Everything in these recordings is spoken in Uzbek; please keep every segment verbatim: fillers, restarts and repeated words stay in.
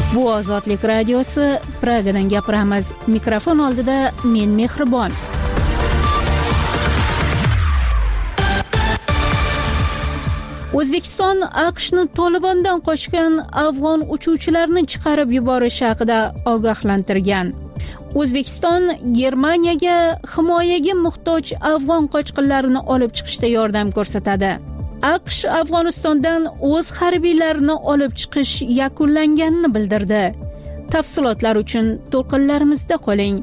Bu Ozodlik radiosi, Pragadan gapiramiz. Mikrofon oldida men Mehribon. O'zbekiston AQShni Tolibondan qochgan afg'on uchuvchilarni chiqarib yuborish haqida ogohlantirgan. O'zbekiston Germaniyaga himoyaga muhtoj afg'on qochqinlarini olib chiqishda yordam ko'rsatadi. AQSh Afg'onistondan o'z harbiylarini olib chiqish yakunlanganini bildirdi. Tafsilotlar uchun to'lqinlarimizda qoling.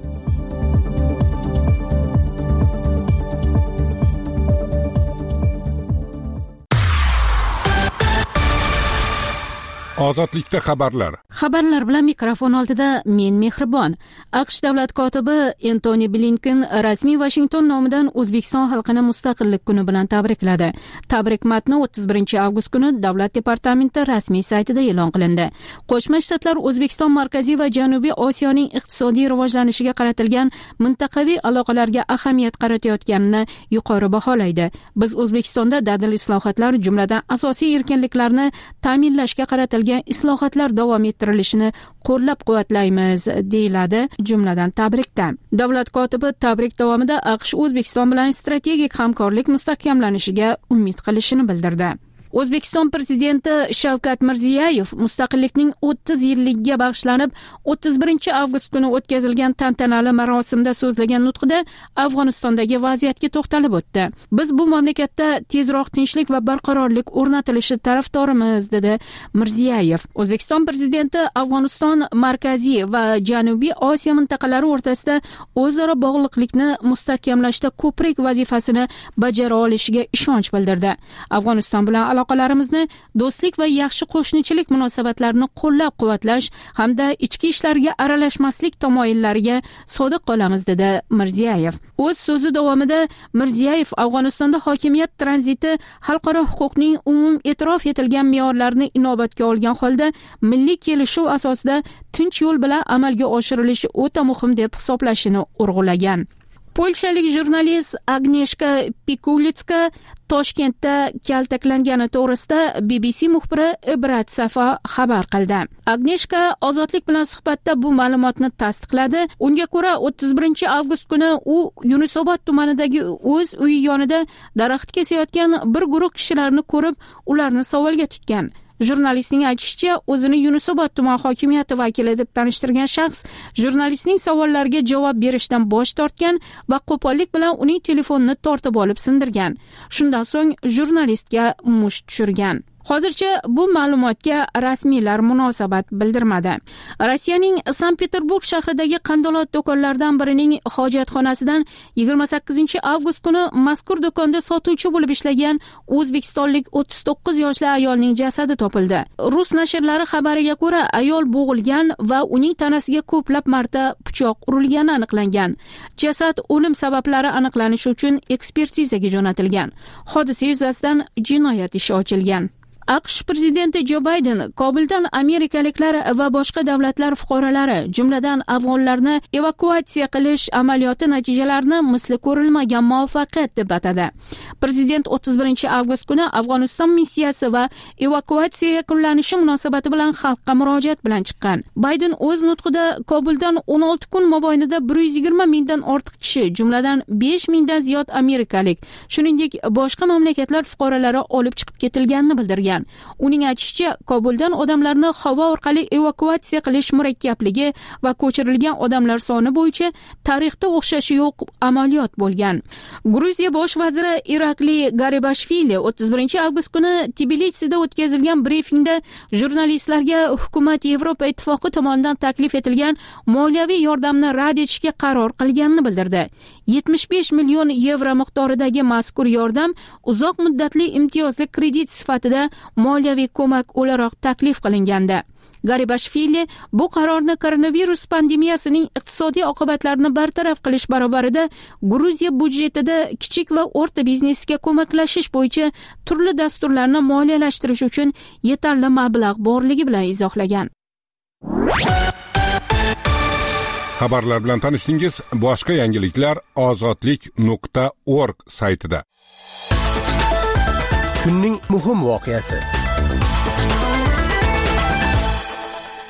Ozodlikda xabarlar. Xabarlar bilan mikrofon oldida men Mehribon. AQSh davlat kotibi Antony Blinken rasmiy Washington nomidan O'zbekiston xalqini Mustaqillik kuni bilan tabrikladi. Tabrik matni o'ttiz birinchi avgust kuni Davlat departamenti rasmiy saytida e'lon qilindi. Qo'shma Shtatlar O'zbekiston Markaziy va Janubiy Osiyoning iqtisodiy rivojlanishiga qaratilgan mintaqaviy aloqalarga ahamiyat qaratayotganini yuqori baholaydi. Biz O'zbekistonda dadil islohotlar, jumladan asosiy erkinliklarni ta'minlashga qaratilgan islohotlar davom ettirilishini qo'llab-quvvatlaymiz, deyiladi jumladan tabrikda. Davlat kotibi tabrik davomida AQSh O'zbekiston bilan strategik hamkorlik mustahkamlanishiga umid qilishini bildirdi. O'zbekiston prezidenti Shavkat Mirziyoyev mustaqillikning o'ttiz yilligiga bag'ishlanib o'ttiz birinchi avgust kuni o'tkazilgan tantanali marosimda so'zlagan nutqida Afg'onistondagi vaziyatga to'xtalib o'tdi. Biz bu mamlakatda tezroq tinchlik va barqarorlik o'rnatilishi tarafdorimiz, dedi Mirziyoyev. O'zbekiston prezidenti Afg'oniston, Markaziy va Janubiy Osiyo mintaqalari o'rtasida o'zaro bog'liqlikni mustahkamlashda ko'prik vazifasini bajara olishiga ishonch bildirdi. Afg'oniston bilan aloqalarimizni do'stlik va yaxshi qo'shnichilik munosabatlarini qo'llab-quvvatlash hamda ichki ishlarga aralashmaslik tamoyillariga sodiq qolamiz, dedi Mirziyoyev. O'z so'zi davomida Mirziyoyev Afg'onistonda hokimiyat tranziti xalqaro huquqning umum e'tirof etilgan me'yorlarini inobatga olgan holda milliy kelishuv asosida tinch yo'l bilan amalga oshirilishi o'ta muhim deb hisoblashini urg'ulagan. Polshalik jurnalist Agneshka Pikulitska Toshkentda kaltaklangani to'g'risida B B C muxbiri Ibrat Safo xabar qildi. Agneshka Ozodlik bilan suhbatda bu ma'lumotni tasdiqladi. Unga ko'ra o'ttiz birinchi avgust kuni u Yunusobod tumanidagi o'z uyi yonida daraxt kesayotgan bir guruh kishilarni ko'rib, ularni savolga tutgan. Jurnalistning aytishicha, o'zini Yunusobod tuman hokimiyati vakili deb tanishtirgan shaxs jurnalistning savollariga javob berishdan bosh tortgan va qo'pollik bilan uning telefonini tortib olib sindirgan. Shundan so'ng jurnalistga musht tushirgan. Hozircha bu ma'lumotga rasmiylar munosabat bildirmadi. Rossiyaning Sankt-Peterburg shahridagi qandolat do'konlaridan birining hojatxonasidan yigirma sakkizinchi avgust kuni mazkur do'konda sotuvchi bo'lib ishlagan o'zbekistonlik o'ttiz to'qqiz yoshli ayolning jasadi topildi. Rus nashrlari xabariga ko'ra, ayol bo'g'ilgan va uning tanasiga ko'plab marta pichoq urilgani aniqlangan. Jasad o'lim sabablari aniqlanishi uchun ekspertizaga jo'natilgan. Hodisa yuzasidan jinoyat ishi ochilgan. AQSh prezidenti Jo Bayden Kobuldan amerikaliklar va boshqa davlatlar fuqarolari, jumladan afg'onlarni evakuatsiya qilish amaliyoti natijalarini misli ko'rilmagan muvaffaqiyat deb atadi. Prezident o'ttiz birinchi avgust kuni Afg'oniston missiyasi va evakuatsiya yakunlanishi munosabati bilan xalqqa murojaat bilan chiqqan. Bayden o'z nutqida Kobuldan o'n olti kun mobaynida bir yuz yigirma mingdan ortiq kishi, jumladan besh mingdan ziyod amerikalik, shuningdek boshqa mamlakatlar fuqarolari olib chiqib ketilganini bildirgan. Uning aytishicha, Kobuldan odamlarni havo orqali evakuatsiya qilish murakkabligi va ko'chirilgan odamlar soni bo'yicha tarixda o'xshashi yo'q amaliyot bo'lgan. Gruziya bosh vaziri Irakli Garibashvili o'ttiz birinchi avgust kuni Tbilisida o'tkazilgan brifingda jurnalistlarga hukumat Yevropa ittifoqi tomonidan taklif etilgan moliyaviy yordamni rad etishga qaror qilganini bildirdi. yetmish besh million yevro miqdoridagi mazkur yordam uzoq muddatli imtiyozli kredit sifatida moliyaviy ko'mak o'laroq taklif qilingandi. Garibashvili bu qarorni koronavirus pandemiyasining iqtisodiy oqibatlarini bartaraf qilish barobarida Gruziya budjetida kichik va o'rta biznesga ko'maklashish bo'yicha turli dasturlarni moliyalashtirish uchun yetarli mablag' borligi bilan izohlagan. Xabarlar bilan tanishdingiz. Boshqa yangiliklar ozodlik nuqta org saytida. Kunning muhim voqeasi.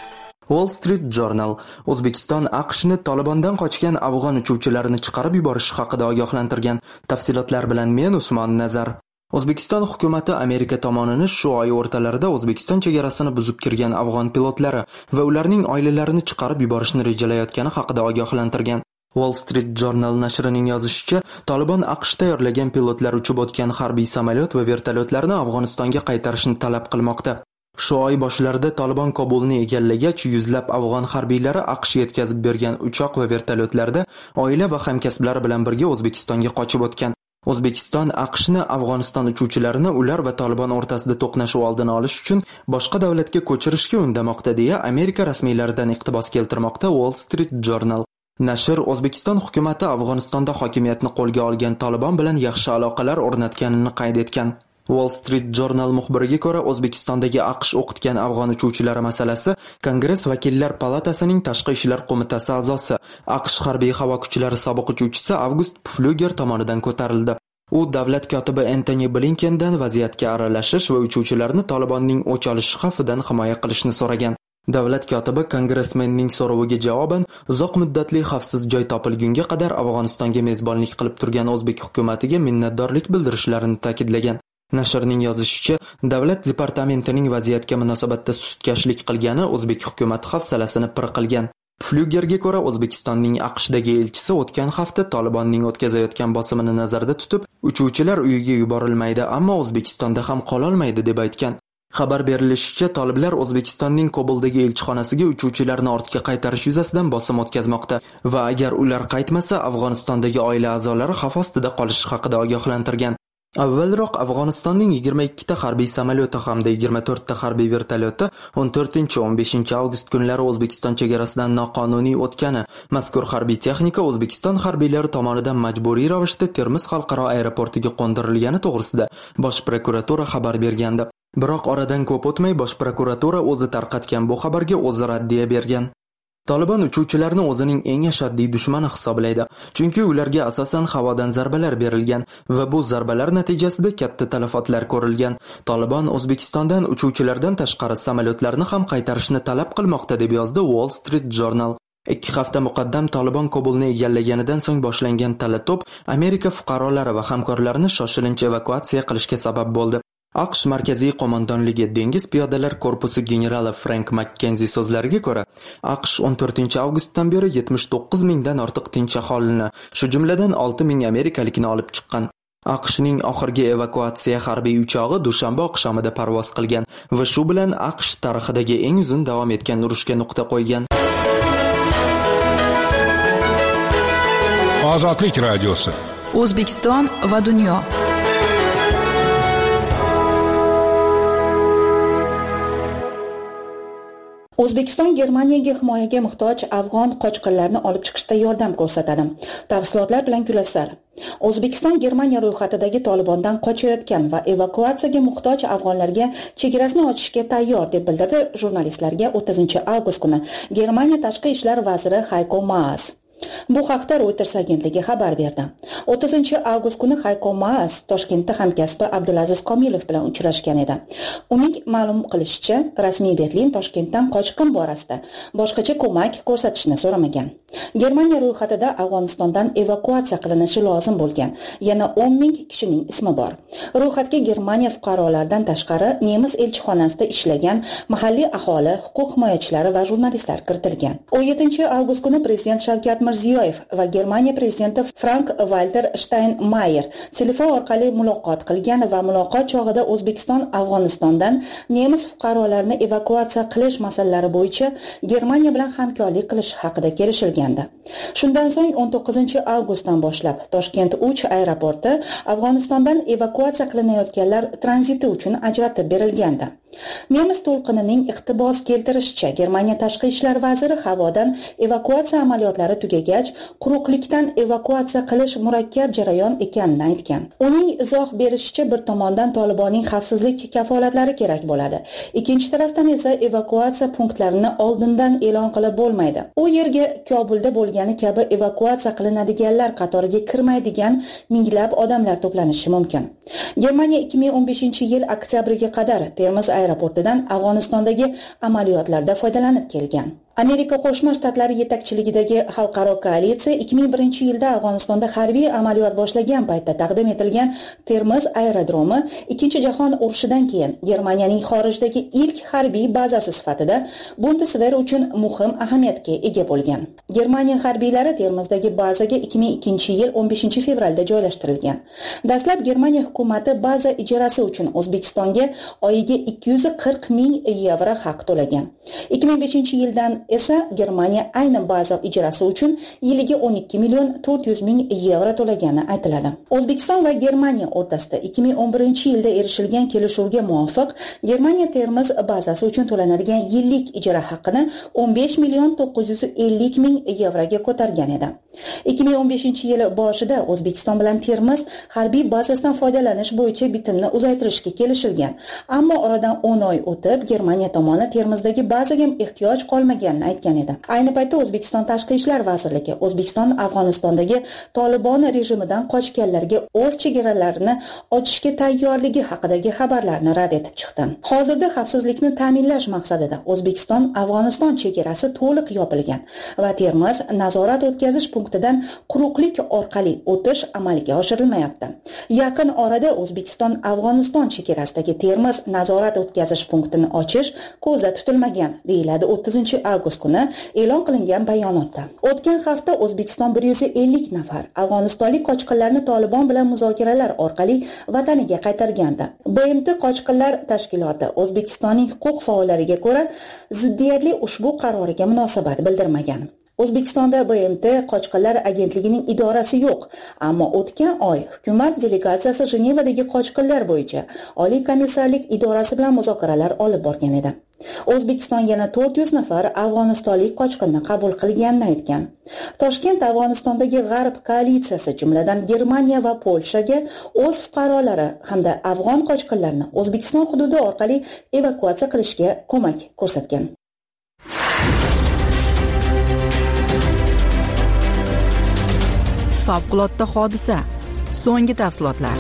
Wall Street Journal O'zbekiston AQShni Tolibondan qochgan afg'on uchuvchilarini chiqarib yuborishi haqida ogohlantirgan. Tafsilotlar bilan men Usmon Nazar. O'zbekiston hukumatı Amerika tomonini shu oy o'rtalarida O'zbekiston chegarasini buzib kirgan afg'on pilotlari va ularning oilalarini chiqarib yuborishni rejalayotgani haqida ogohlantirgan. Wall Street Journal nashrining yozishicha, Tolibon AQSh tayyorlagan pilotlar uchib o'tgan harbiy samolyot va vertolyotlarni Afg'onistonga qaytarishni talab qilmoqda. Shu oy boshlarida Tolibon Kobulni egallagach, yuzlab afg'on harbiylari AQSh yetkazib bergan uchoq va vertolyotlarda oila va hamkasblari bilan birga O'zbekistonga qochib o'tgan. O'zbekiston AQShni Afg'oniston uchuvchilarini ular va Tolibon o'rtasida to'qnashuv oldini olish uchun boshqa davlatga ko'chirishga undamoqda deya Amerika rasmiylaridan iqtibos keltirmoqda Wall Street Journal. Nashr O'zbekiston hukumatı Afg'onistonda hokimiyatni qo'lga olgan Tolibon bilan yaxshi aloqalar o'rnatganini qayd etgan. Wall Street Journal muxbiriga ko'ra, O'zbekistondagi AQSh o'qitgan afg'on uchuvchilari masalasi Kongress vakillar palatasining tashqi ishlar qo'mitasi a'zosi, AQSh harbiy havo kuchlari sobiq uchuvchisi Avgust Pfluger tomonidan ko'tarildi. U davlat kotibi Antony Blinkendan vaziyatga aralashish va uchuvchilarni Tolibonning o'ch olishi xavfidan himoya qilishni so'ragan. Davlat kotibi kongressmenning so'roviga javoban uzoq muddatli xavfsiz joy topilgunga qadar Afg'onistonga mezbonlik qilib turgan o'zbek hukumatiga minnatdorlik bildirishlarini ta'kidlagan. Nashrning yozishicha, davlat departamentining vaziyatga munosabatda sustkashlik qilgani o'zbek hukumati hafsalasini pir qilgan. Pflugerga ko'ra, O'zbekistonning AQShdagi elchisi o'tgan hafta Tolibonning o'tkazayotgan bosimini nazarda tutib, uchuvchilar uyiga yuborilmaydi, ammo O'zbekistonda ham qola olmaydi deb aytgan. Xabar berilishicha, toliblar O'zbekistonning Kobuldagi elchixonasiga uchuvchilarni ortga qaytarish yuzasidan bosim o'tkazmoqda va agar ular qaytmasa, Afg'onistondagi oila a'zolari xavf ostida qolishi haqida ogohlantirgan. Avvalroq Afg'onistonning yigirma ikkita harbiy samolyoti hamda yigirma to'rtta harbiy vertolyoti o'n to'rtinchi o'n beshinchi avgust kunlari O'zbekiston chegarasidan noqonuniy o'tgani, mazkur harbiy texnika O'zbekiston harbiylari tomonidan majburiy ravishda Termiz xalqaro aeroportiga qo'ndirilgani to'g'risida Bosh prokuratura xabar bergandi. Biroq oradan ko'p o'tmay Bosh prokuratura o'zi tarqatgan bu xabarga o'zi raddiya bergan. Tolibon uchuvchilarni o'zining eng ashaddiy dushmani hisoblaydi, chunki ularga asosan havodan zarbalar berilgan va bu zarbalar natijasida katta talafotlar ko'rilgan. Tolibon O'zbekistondan uchuvchilardan tashqari samolyotlarni ham qaytarishni talab qilmoqda deb yozdi Wall Street Journal. Ikki hafta muqaddam Tolibon Kobulni egallaganidan so'ng boshlangan talato'p Amerika fuqarolari va hamkorlarini shoshilinch evakuatsiya qilishga sabab bo'ldi. AQSh Markaziy qo'mondonligi dengiz piyodalar korpusi generali Frank Makkenzi so'zlariga ko'ra, AQSh o'n to'rtinchi avgustdan beri yetmish to'qqiz mingdan ortiq tinch aholini, shu jumladan olti ming amerikalikni olib chiqqan. AQShning oxirgi evakuatsiya harbiy uchog'i dushanba oqshomida parvoz qilgan va shu bilan AQSh tarixidagi eng uzun davom etgan urushga nuqta qo'ygan. Ozodlik radiosi. O'zbekiston va dunyo. O'zbekiston Germaniyaga himoyaga muhtoj afg'on qochqinlarni olib chiqishda yordam ko'rsatadi. Tafsilotlar bilan Gulasar. O'zbekiston Germaniya ro'yxatidagi Tolibondan qochayotgan va evakuatsiyaga muhtoj afg'onlarga chegarasini ochishga tayyor deb bildirdi jurnalistlarga o'ttizinchi avgust kuni Germaniya tashqi ishlar vaziri Heiko Maas. Bu haqda Reuters agentligi xabar berdi. o'ttizinchi avgust kuni Heiko Maas Toshkentda hamkasbi Abdulaziz Komilov bilan uchrashgan edi. Uning ma'lum qilishicha, rasmiy Berlin Toshkentdan qochqin borasida boshqacha ko'mak ko'rsatishni so'ramagan. Germaniya ro'yxatida Afg'onistondan evakuatsiya qilinishi lozim bo'lgan yana o'n ming kishining ismi bor. Ro'yxatga Germaniya fuqarolaridan tashqari nemis elchixonasida ishlagan mahalliy aholi, huquq himoyachilari va jurnalistlar kiritilgan. o'n yettinchi avgust kuni prezident Shavkat Mirziyoyev va Germaniya prezidenti Frank Walter Steinmeier telefon orqali muloqot qilgan va muloqot chog'ida O'zbekiston Afg'onistondan nemis fuqarolarini evakuatsiya qilish masalalari bo'yicha Germaniya bilan hamkorlik qilish haqida kelishilgan. Shundan so'ng o'n to'qqizinchi avgustdan boshlab Toshkent uch aeroporti Afg'onistondan evakuatsiya qilinayotganlar tranziti uchun ajratib berilgandi. Nemis to'lqinining iqtibos keltirishicha, Germaniya tashqi ishlar vaziri havodan evakuatsiya amaliyotlari tugagach, quruqlikdan evakuatsiya qilish murakkab jarayon ekanini aytgan. Uning izoh berishicha, bir tomondan Tolibonning xavfsizlik kafolatlari kerak bo'ladi. Ikkinchi tarafdan esa evakuatsiya punktlarini oldindan e'lon qilib bo'lmaydi. U yerga Kobulda bo'lgani kabi evakuatsiya qilinadiganlar qatoriga kirmaydigan minglab odamlar to'planishi mumkin. Germaniya ikki ming o'n beshinchi yil oktyabriga qadar Termiz aeroportidan Afg'onistondagi amaliyotlarda foydalanib kelgan. Amerika Qo'shma Shtatlari yetakchiligidagi xalqaro koalitsiya ikki ming birinchi yilda Afg'onistonda harbiy amaliyot boshlagan paytda taqdim etilgan Termiz aerodromi Ikkinchi jahon urushidan keyin Germaniyaning xorijdagi ilk harbiy bazasi sifatida Bundeswehr uchun muhim ahamiyatga ega bo'lgan. Germaniya harbiylari Termizdagi bazaga ikki ming ikkinchi yil o'n beshinchi fevralda joylashtirilgan. Dastlab Germaniya hukumati baza ijarasi uchun O'zbekistonga oyiga ikki yuz qirq ming yevro haq to'lagan. ikki ming beshinchi yildan esa Germaniya ayni baza ijarasi uchun yiliga o'n ikki million to'rt yuz ming yevro to'lagani aytiladi. O'zbekiston va Germaniya o'rtasida ikki ming o'n birinchi yilda erishilgan kelishuvga muvofiq Germaniya Termiz bazasi uchun to'lanadigan yillik ijara haqini o'n besh million to'qqiz yuz ellik ming yevroga ko'targan edi. ikki ming o'n beshinchi yil boshida O'zbekiston bilan Termiz harbiy bazasidan foydalanish bo'yicha bitimni uzaytirishga kelishilgan. Ammo oradan o'n oy o'tib Germaniya tomoni Termizdagi bazaga ehtiyoj qolmaganini aytgan edi. Ayni paytda O'zbekiston Tashqi ishlar vazirligi O'zbekiston Afg'onistondagi Tolibon rejimidan qochganlarga o'z chegaralarini ochishga tayyorligi haqidagi xabarlarni rad etib chiqdi. Hozirda xavfsizlikni ta'minlash maqsadida O'zbekiston Afg'oniston chegarasi to'liq yopilgan va Termiz nazorat o'tkazish punktidan quruqlik orqali o'tish amalga oshirilmayapti. Yaqin orada O'zbekiston Afg'oniston chegarasidagi Termiz nazorat o'tkazish punktini ochish ko'zda tutilmagan, deyiladi o'ttizinchi avgust kuni e'lon qilingan bayonotda. O'tgan hafta O'zbekiston bir yuz ellik nafar afg'onistonlik qochqinlarni Tolibon bilan muzokaralar orqali vataniga qaytargandi. B M T Qochqinlar tashkiloti O'zbekistonning huquq faollariga ko'ra ziddiyatli ushbu qaroriga munosabat bildirmagan. O'zbekistonda B M T Qochqinlar agentligining idorasi yo'q, ammo o'tgan oy hukumat delegatsiyasi Jenevadagi qochqinlar bo'yicha Oliy komissarlik idorasi bilan muzokaralar olib borgan edi. O'zbekiston yana to'rt yuz nafar afg'onistonlik qochqinni qabul qilganini aytgan. Toshkent Afg'onistondagi G'arb koalitsiyasi, jumladan Germaniya va Polshaga o'z fuqarolari hamda afg'on qochqinlarni O'zbekiston hududi orqali evakuatsiya qilishga ko'mak ko'rsatgan. Favqulodda hodisa. So'nggi tafsilotlar.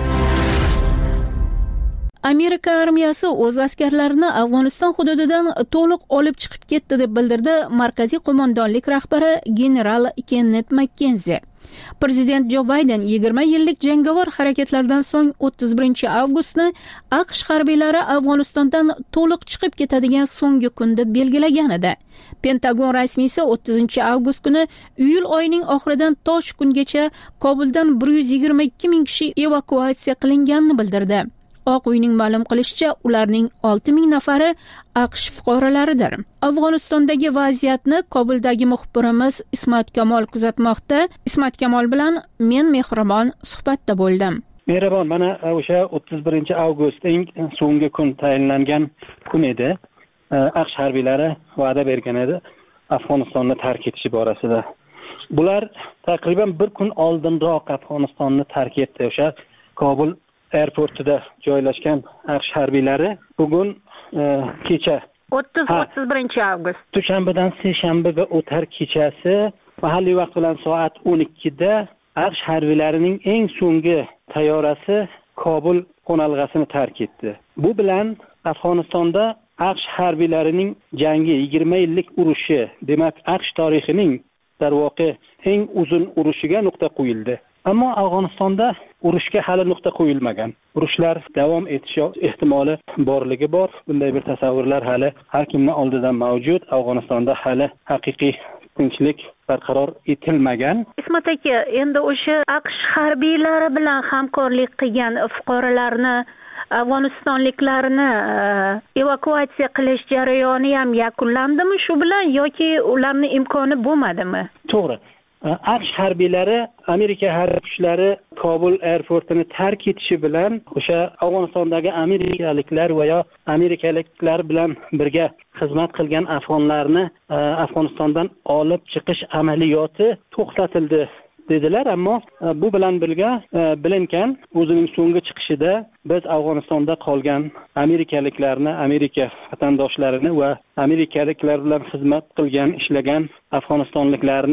Amerika armiyasi o'z askarlarini Afg'oniston hududidan to'liq olib chiqib ketdi deb bildirdi Markaziy qo'mondonlik rahbari general Kenneth Makkenzi. Prezident Jo Bayden yigirma yillik jangovar harakatlardan so'ng o'ttiz birinchi avgustni AQSh harbiylari Afg'onistondan to'liq chiqib ketadigan so'nggi kun deb belgilagan edi. Pentagon rasmiysi o'ttizinchi avgust kuni iyul oyining oxiridan to shu kungacha Kobuldan bir yuz yigirma ikki ming kishi evakuatsiya qilinganini bildirdi. Oq uyning ma'lum qilishicha, ularning olti ming nafari AQSh fuqarolaridir. Afg'onistondagi vaziyatni Kobuldagi muxbirimiz Ismat Kamol kuzatmoqda. Ismat Kamol bilan men Mehribon suhbatda bo'ldim. Mehribon, mana o'sha o'ttiz birinchi avgust eng so'nggi kun tayinlangan kun edi. AQSh harbiylari va'da bergan edi Afg'onistonni tark etishi borasida. Bular taqriban bir kun oldinroq Afg'onistonni tark etdi. O'sha Kobul aeroportida joylashgan AQSh harbiylari bugun e, kecha o'ttiz o'ttiz birinchi avgust dushanbadan seshanbaga o'tar kechasi mahalliy vaqt bilan soat o'n ikkida AQSh harbiylarining eng so'nggi tayyorasi Kobul qo'nalg'asini tark etdi. Bu bilan Afg'onistonda AQSh harbiylarining jangi yigirma yillik urushi, demak AQSh tarixining darvoqe eng uzun urushiga nuqta qo'yildi. Ammo Afg'onistonda urushga hali nuqta qo'yilmagan. Urushlar davom etishi ehtimoli borligi bor. Bunday bir tasavvurlar hali har kimning oldida mavjud. Afg'onistonda hali haqiqiy tinchlik barqaror etilmagan. Ismat aka, endi o'sha AQSh harbiylari bilan hamkorlik qilgan fuqarolarni, afg'onistonliklarni evakuatsiya qilish jarayoni ham yakunlandimi shu bilan yoki ularning imkoni bo'lmadimi? To'g'ri. AQSh harbiylari, Amerika harbiy kuchlari Kobul aeroportini tark etishi bilan o'sha Afg'onistondagi amerikaliklar va yo amerikaliklar bilan birga xizmat qilgan afg'onlarni Afg'onistondan olib chiqish amaliyoti to'xtatildi dedilar. Ammo bu bilan birga Blinken o'zining so'nggi chiqishida biz Afg'onistonda qolgan amerikaliklarni, Amerika vatandoshlarini va amerikaliklar bilan xizmat qilgan, ishlagan afg'onistonliklarni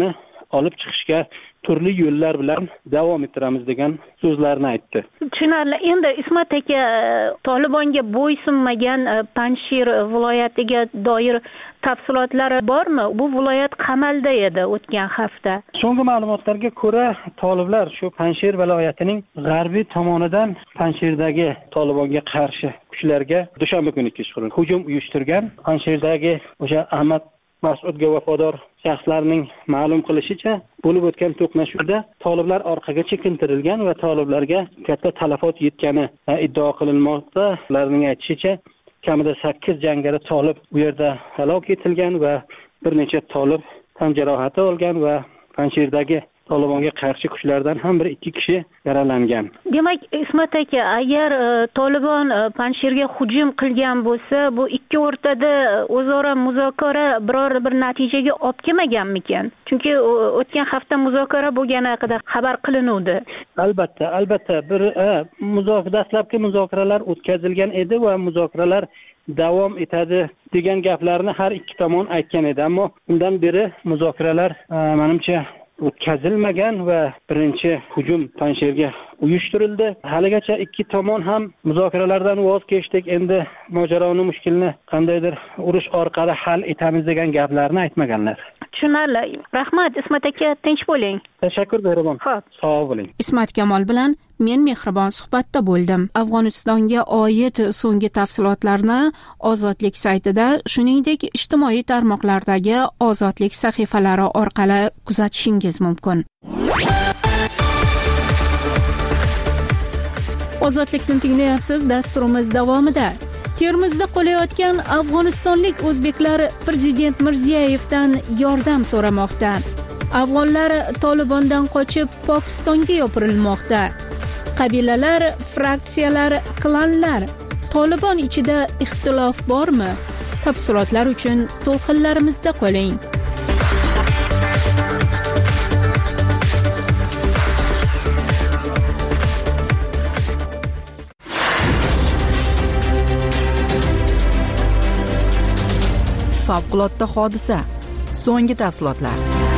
olib chiqishga turli yo'llar bilan davom ettiramiz degan so'zlarni aytdi. Tushunarli. Endi Ismat aka, Tolibonga bo'ysunmagan Panjshir viloyatiga doir tafsilotlar bormi? Bu viloyat qamalda edi o'tgan hafta. So'nggi ma'lumotlarga ko'ra, toliblar shu Panjshir viloyatining g'arbiy tomonidan Panjshirdagi Tolibonga qarshi kuchlarga dushanba kuni kechqurun hujum uyushtirgan. Panjshirdagi o'sha Ahmad Mas'udga vafodor shaxslarning ma'lum qilishicha, bo'lib o'tgan to'qnashuvda toliblar orqaga chekintirilgan va toliblarga katta talafot yetgani iddao qilinmoqda. Ularning aytishicha, kamida sakkiz jangari tolib u yerda halok etilgan va bir necha tolib tan jarohati olgan va Panjshirdagi Tolibonga qarshi kuchlardan ham bir ikki kishi yaralangan. Demak, Ismat aka, agar Tolibon Panjshirga hujum qilgan bo'lsa, bu ikki o'rtada o'zaro muzokara biror bir natijaga olib kelmaganmikan? Chunki o'tgan hafta muzokara bo'lgani haqida xabar qilinuvdi. Albatta, albatta bir muzokara dastlabki muzokaralar o'tkazilgan edi va muzokaralar davom etadi degan gaplarni har ikki tomon aytgan edi, ammo undan beri muzokaralar menimcha o'tkazilmagan va birinchi hujum Panjshirga uyushtirildi. Haligacha ikki tomon ham muzokaralardan voz kechdik, endi mojaroni mushkulni qandaydir urush orqali hal etamiz degan gaplarni aytmaganlar. Tushunarli. Rahmat Ismat aka, tinch bo'ling. Tashakkur beraman. Xo'p. Sog' bo'ling. Ismat Kamol bilan men Mehribon suhbatda bo'ldim. Afg'onistonga oid so'nggi tafsilotlarni Ozodlik saytida, shuningdek ijtimoiy tarmoqlardagi Ozodlik sahifalari orqali kuzatishingiz mumkin. Ozodlikni tinglayapsiz. Dasturimiz davomida Termizda qolayotgan afg'onistonlik o'zbeklar prezident Mirziyevdan yordam so'ramoqda. Afg'onlar Tolibondan qochib Pokistonga yopirilmoqda. Qabilalar, fraksiyalar, klanlar, Tolibon ichida ixtilof bormi? Tafsilotlar uchun to'lqinlarimizda qoling. Favqulodda hodisa. So'nggi tafsilotlar.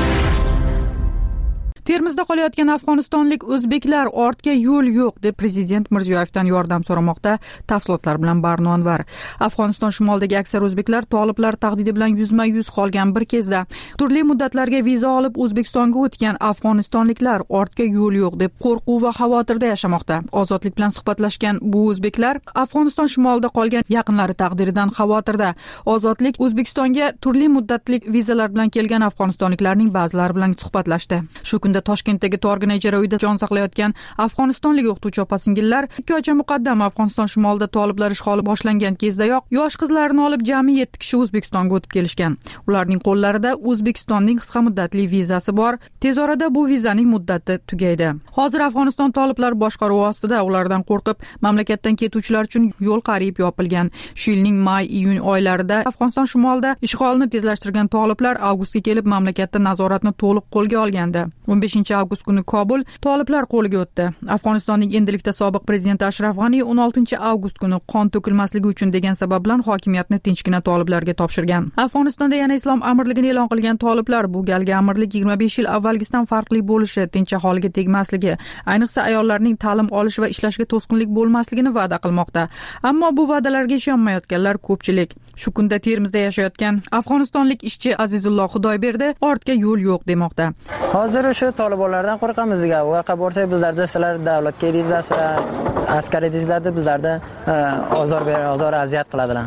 Termizda qolayotgan afg'onistonlik o'zbeklar ortga yo'l yo'q deb prezident Mirziyoyevdan yordam so'ramoqda. Tafsilotlar bilan Barno Anvar. Afg'oniston shimolidagi aksar o'zbeklar toliblar tahdidi bilan yuzma-yuz qolgan bir kezda turli muddatlarga viza olib O'zbekistonga o'tgan afg'onistonliklar ortga yo'l yo'q deb qo'rquv va xavotirda yashamoqda. Ozodlik bilan suhbatlashgan bu o'zbeklar Afg'oniston shimolida qolgan yaqinlari taqdiridan xavotirda. Ozodlik O'zbekistonga turli muddatlik vizalar bilan kelgan afg'onistonliklarning ba'zilari bilan suhbatlashdi. Shu kunda Toshkentdagi Torgina ijara uyida jon saqlayotgan afg'onistonlik o'qituvchi opa-singillar ikki oycha muqaddam Afg'oniston shimolida toliblar ishg'oli boshlangan kezdayoq yosh qizlarni olib jami yetti kishi O'zbekistonga o'tib kelishgan. Ularning qo'llarida O'zbekistonning qisqa muddatli vizasi bor. Tez orada bu vizaning muddati tugaydi. Hozir Afg'oniston toliblar boshqaruvi ostida. Ulardan qo'rqib mamlakatdan ketuvchilar uchun yo'l qariyb yopilgan. Shu yilning may-iyun oylarida Afg'oniston shimolida ishg'olni tezlashtirgan toliblar avgustga kelib mamlakatda nazoratni to'liq qo'lga olgandi. o'n beshinchi avgust kuni Kobul toliblar qo'liga o'tdi. Afg'onistonning endilikda sobiq prezidenti Ashraf G'ani o'n oltinchi avgust kuni qon to'kilmasligi uchun degan sabab bilan hokimiyatni tinchgina toliblarga topshirgan. Afg'onistonda yana islom amirligini e'lon qilgan toliblar bu galgi amirlik yigirma besh yil avvalgisidan farqli bo'lishi, tinch aholiga tegmasligi, ayniqsa ayollarning ta'lim olish va ishlashga to'sqinlik bo'lmasligini va'da qilmoqda. Ammo bu va'dalarga ishonmayotganlar ko'pchilik. Shu kunda Termizda yashayotgan afg'onistonlik ishchi Azizulloh Xudoyberdi ortga yo'l yo'q demoqda. Hozir shu tolibonlardan qo'rqamiz degan. U yoqqa borsak bizlarda sizlar davlatga edingizlar, sizlar askar edingizlar deb bizlarda ozor berib, ozor aziyat qiladilar.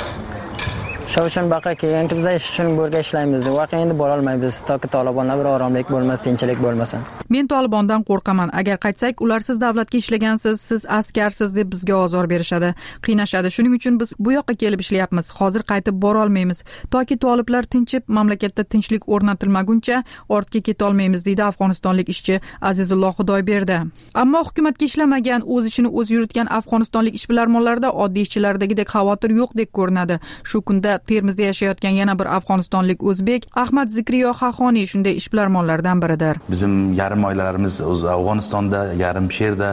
Shuning uchun baqa kelgan bizda ish uchun birga ishlaymiz deb. Voqea endi bora olmaymiz toki tolibonlar bir oromlik bo'lmasa, tinchlik bo'lmasa. Men Tolibondan qo'rqaman. Agar qaytsak, ular siz davlatga ishlagansiz, siz askarsiz deb bizga ozor berishadi, qiynashadi. Shuning uchun biz bu yoqqa kelib ishlayapmiz. Hozir qaytib bora olmaymiz. Toki toliblar tinchib, mamlakatda tinchlik o'rnatilmaguncha ortga keta olmaymiz, deydi afg'onistonlik ishchi Azizulloh Xudoyberdi. Ammo hukumatga ishlamagan, o'z ishini o'zi yuritgan afg'onistonlik ishbilarmonlarda oddiy ishchilardagidek xavotir yo'qdek ko'rinadi. Shu kunda Termizda yashayotgan yana bir afg'onistonlik o'zbek Ahmad Zikriyo Xaxoniy shunday ishbilarmonlardan biridir. Bizim yarim oilalarimiz Afg'onistonda, yarim Sherda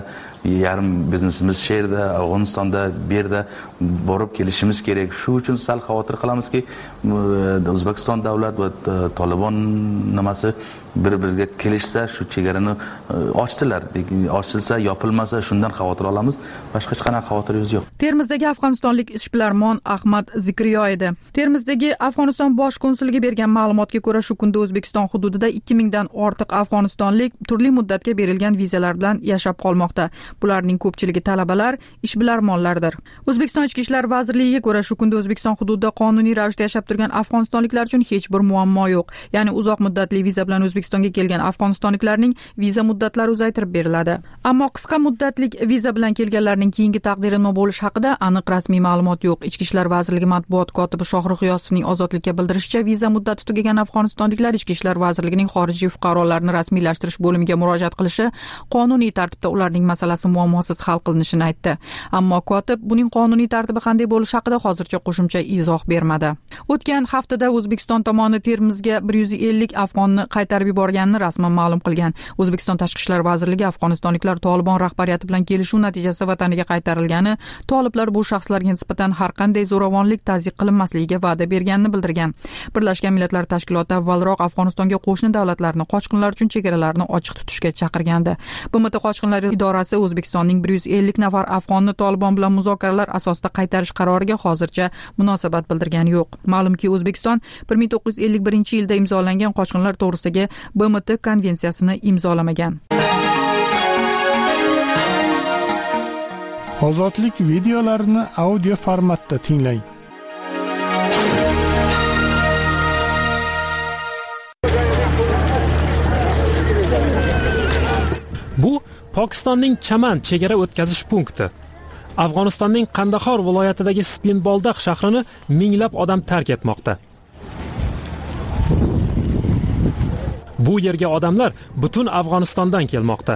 yarim biznesimiz shu yerda, Afg'onistonda, bu yerda borib kelishimiz kerak. Shu uchun sal xavotir qilamizki, O'zbekiston davlat va Tolibon nimasi bir-biriga kelishsa, shu chegarani ochsalar, ochilsa, yopilmasa, shundan xavotir olamiz. Boshqa hech qanaqa xavotirimiz yo'q. Termizdagi afg'onistonlik ishbilarmon Ahmad Zikriyo edi. Termizdagi Afg'oniston bosh konsuliga bergan ma'lumotga ko'ra, shu kunda O'zbekiston hududida ikki mingdan ortiq afg'onistonlik turli muddatga berilgan vizalar bilan yashab qolmoqda. Bularning ko'pchiligi talabalar, ishbilarmonlardir. O'zbekiston Ichki ishlar vazirligiga ko'ra, shu kunda O'zbekiston hududida qonuniy ravishda yashab turgan afg'onistonliklar uchun hech bir muammo yo'q. Ya'ni uzoq muddatli viza bilan O'zbekistonga kelgan afg'onistonliklarning viza muddatlari uzaytirib beriladi. Ammo qisqa muddatlik viza bilan kelganlarning keyingi taqdiri nima bo'lishi haqida aniq rasmiy ma'lumot yo'q. Ichki ishlar vazirligi matbuot kotibi Shohrux G'iyosovning Ozodlikka bildirishicha, viza muddati tugagan afg'onistonliklar Ichki ishlar vazirligining xorijiy fuqarolarni rasmiylashtirish bo'limiga murojaat qilishi, qonuniy tartibda ularning masalasi muammosiz hal qilinishini aytdi. Ammo kotib buning qonuniy tartibi qanday bo'lishi haqida hozircha qo'shimcha izoh bermadi. O'tgan haftada O'zbekiston tomoni Termizga bir yuz ellik afg'onni qaytarib yuborganini rasman ma'lum qilgan. O'zbekiston Tashqi ishlar vazirligi afg'onistonliklar Tolibon rahbariyati bilan kelishuv natijasida vataniga qaytarilgani, toliblar bu shaxslarga nisbatan har qanday zo'ravonlik tazyiq qilinmasligiga va'da berganini bildirgan. Birlashgan Millatlar Tashkiloti avvalroq Afg'onistonga qo'shni davlatlarni qochqinlar uchun chegaralarni ochiq tutishga chaqirgandi. B M T qochqinlar idorasi O'zbekistonning bir yuz ellik nafar afg'onni Tolibon bilan muzokaralar asosida qaytarish qaroriga hozircha munosabat bildirgani yo'q. Ma'lumki, O'zbekiston bir ming to'qqiz yuz ellik birinchi yilda imzolangan qochqinlar to'g'risidagi B M T konvensiyasini imzolamagan. Ozodlik videolarini audio formatda tinglang. Bu Pokistonning Chaman chegara o'tkazish punkti. Afg'onistonning Qandahor viloyatidagi Spinboldak shahrini minglab odam tark etmoqda. Bu yerga odamlar butun Afg'onistondan kelmoqda.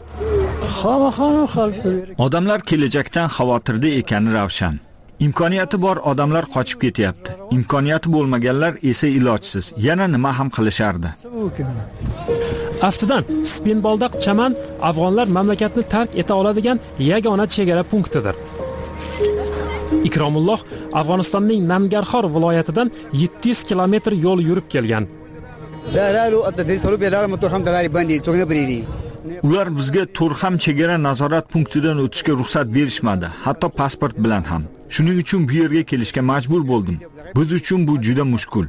Odamlar kelajakdan xavotirda ekani ravshan. Imkoniyati bor odamlar qochib ketyapti. Imkoniyati bo'lmaganlar esa ilojsiz. Yana nima ham qilishardi? Aftidan, Spinboldak Chaman afg'onlar mamlakatni tark eta oladigan yagona chegara punktidir. Ikromulloh Afg'onistonning Nangarxor viloyatidan yetti yuz kilometr yo'l yurib kelgan. Ular bizga To'rxam chegara nazorat punktidan o'tishga ruxsat berishmadi, hatto pasport bilan ham. Shuning uchun bu yerga kelishga majbur bo'ldim. Biz uchun bu juda mushkul.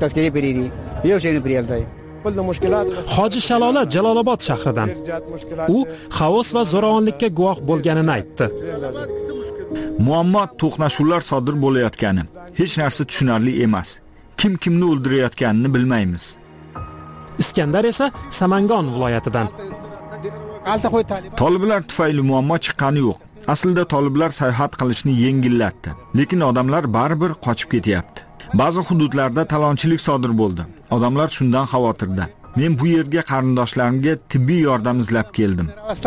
Hoji Shalola Jalolobod shahridan. U xavos va zo'ravonlikka guvoh bo'lganini aytdi. Muammo to'qnashuvlar sodir bo'layotgani. Hech narsa tushunarli emas. Kim kimni o'ldirayotganini bilmaymiz. Iskandar esa Samangon viloyatidan. Toliblar tufayli muammo chiqqani yo'q. Aslida toliblar sayohat qilishni yengillatdi, lekin odamlar baribir qochib ketyapti. Ba'zi hududlarda talonchilik sodir bo'ldi. Odamlar shundan xavotirda. Men bu yerga qarindoshlarimga tibbiy yordam izlab keldim.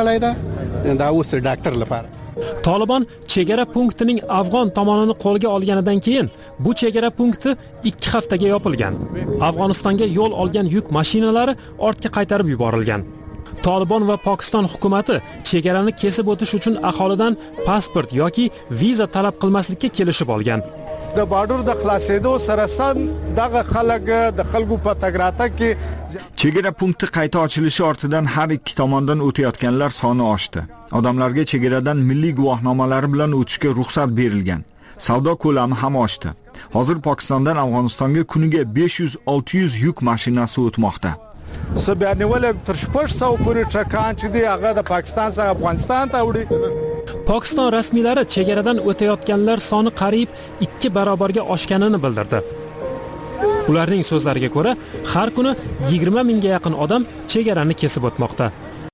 Tolibon chegara punktining afg'on tomonini qo'lga olganidan keyin bu chegara punkti ikki haftaga yopilgan. Afg'onistonga yo'l olgan yuk mashinalari ortga qaytarib yuborilgan. Tolibon va Pokiston hukumatı chegarani kesib o'tish uchun aholidan pasport yoki viza talab qilmaslikka kelishib olgan. د بارډر د خلاصېدو سره سم دغه خلک د خلکو په تګراته کې chegara punkti qayta ochilishi ortidan har ikki tomondan o'tayotganlar soni oshdi. Odamlarga chegaradan milliy guvohnomalari bilan o'tishga ruxsat berilgan. Savdo ko'lami ham oshdi. Hozir Pokistondan Afg'onistonga kuniga besh yuz olti yuz yuk mashinasi o'tmoqda. سبیانول تر شپږ سوه پورې ټرکان چې دی هغه د پاکستان څخه افغانستان ته وړي. Pokiston rasmiylari chegaradan o'tayotganlar soni qariyb ikki barobarga oshganini bildirdi. Ularning so'zlariga ko'ra, har kuni yigirma mingga yaqin odam chegarani kesib o'tmoqda.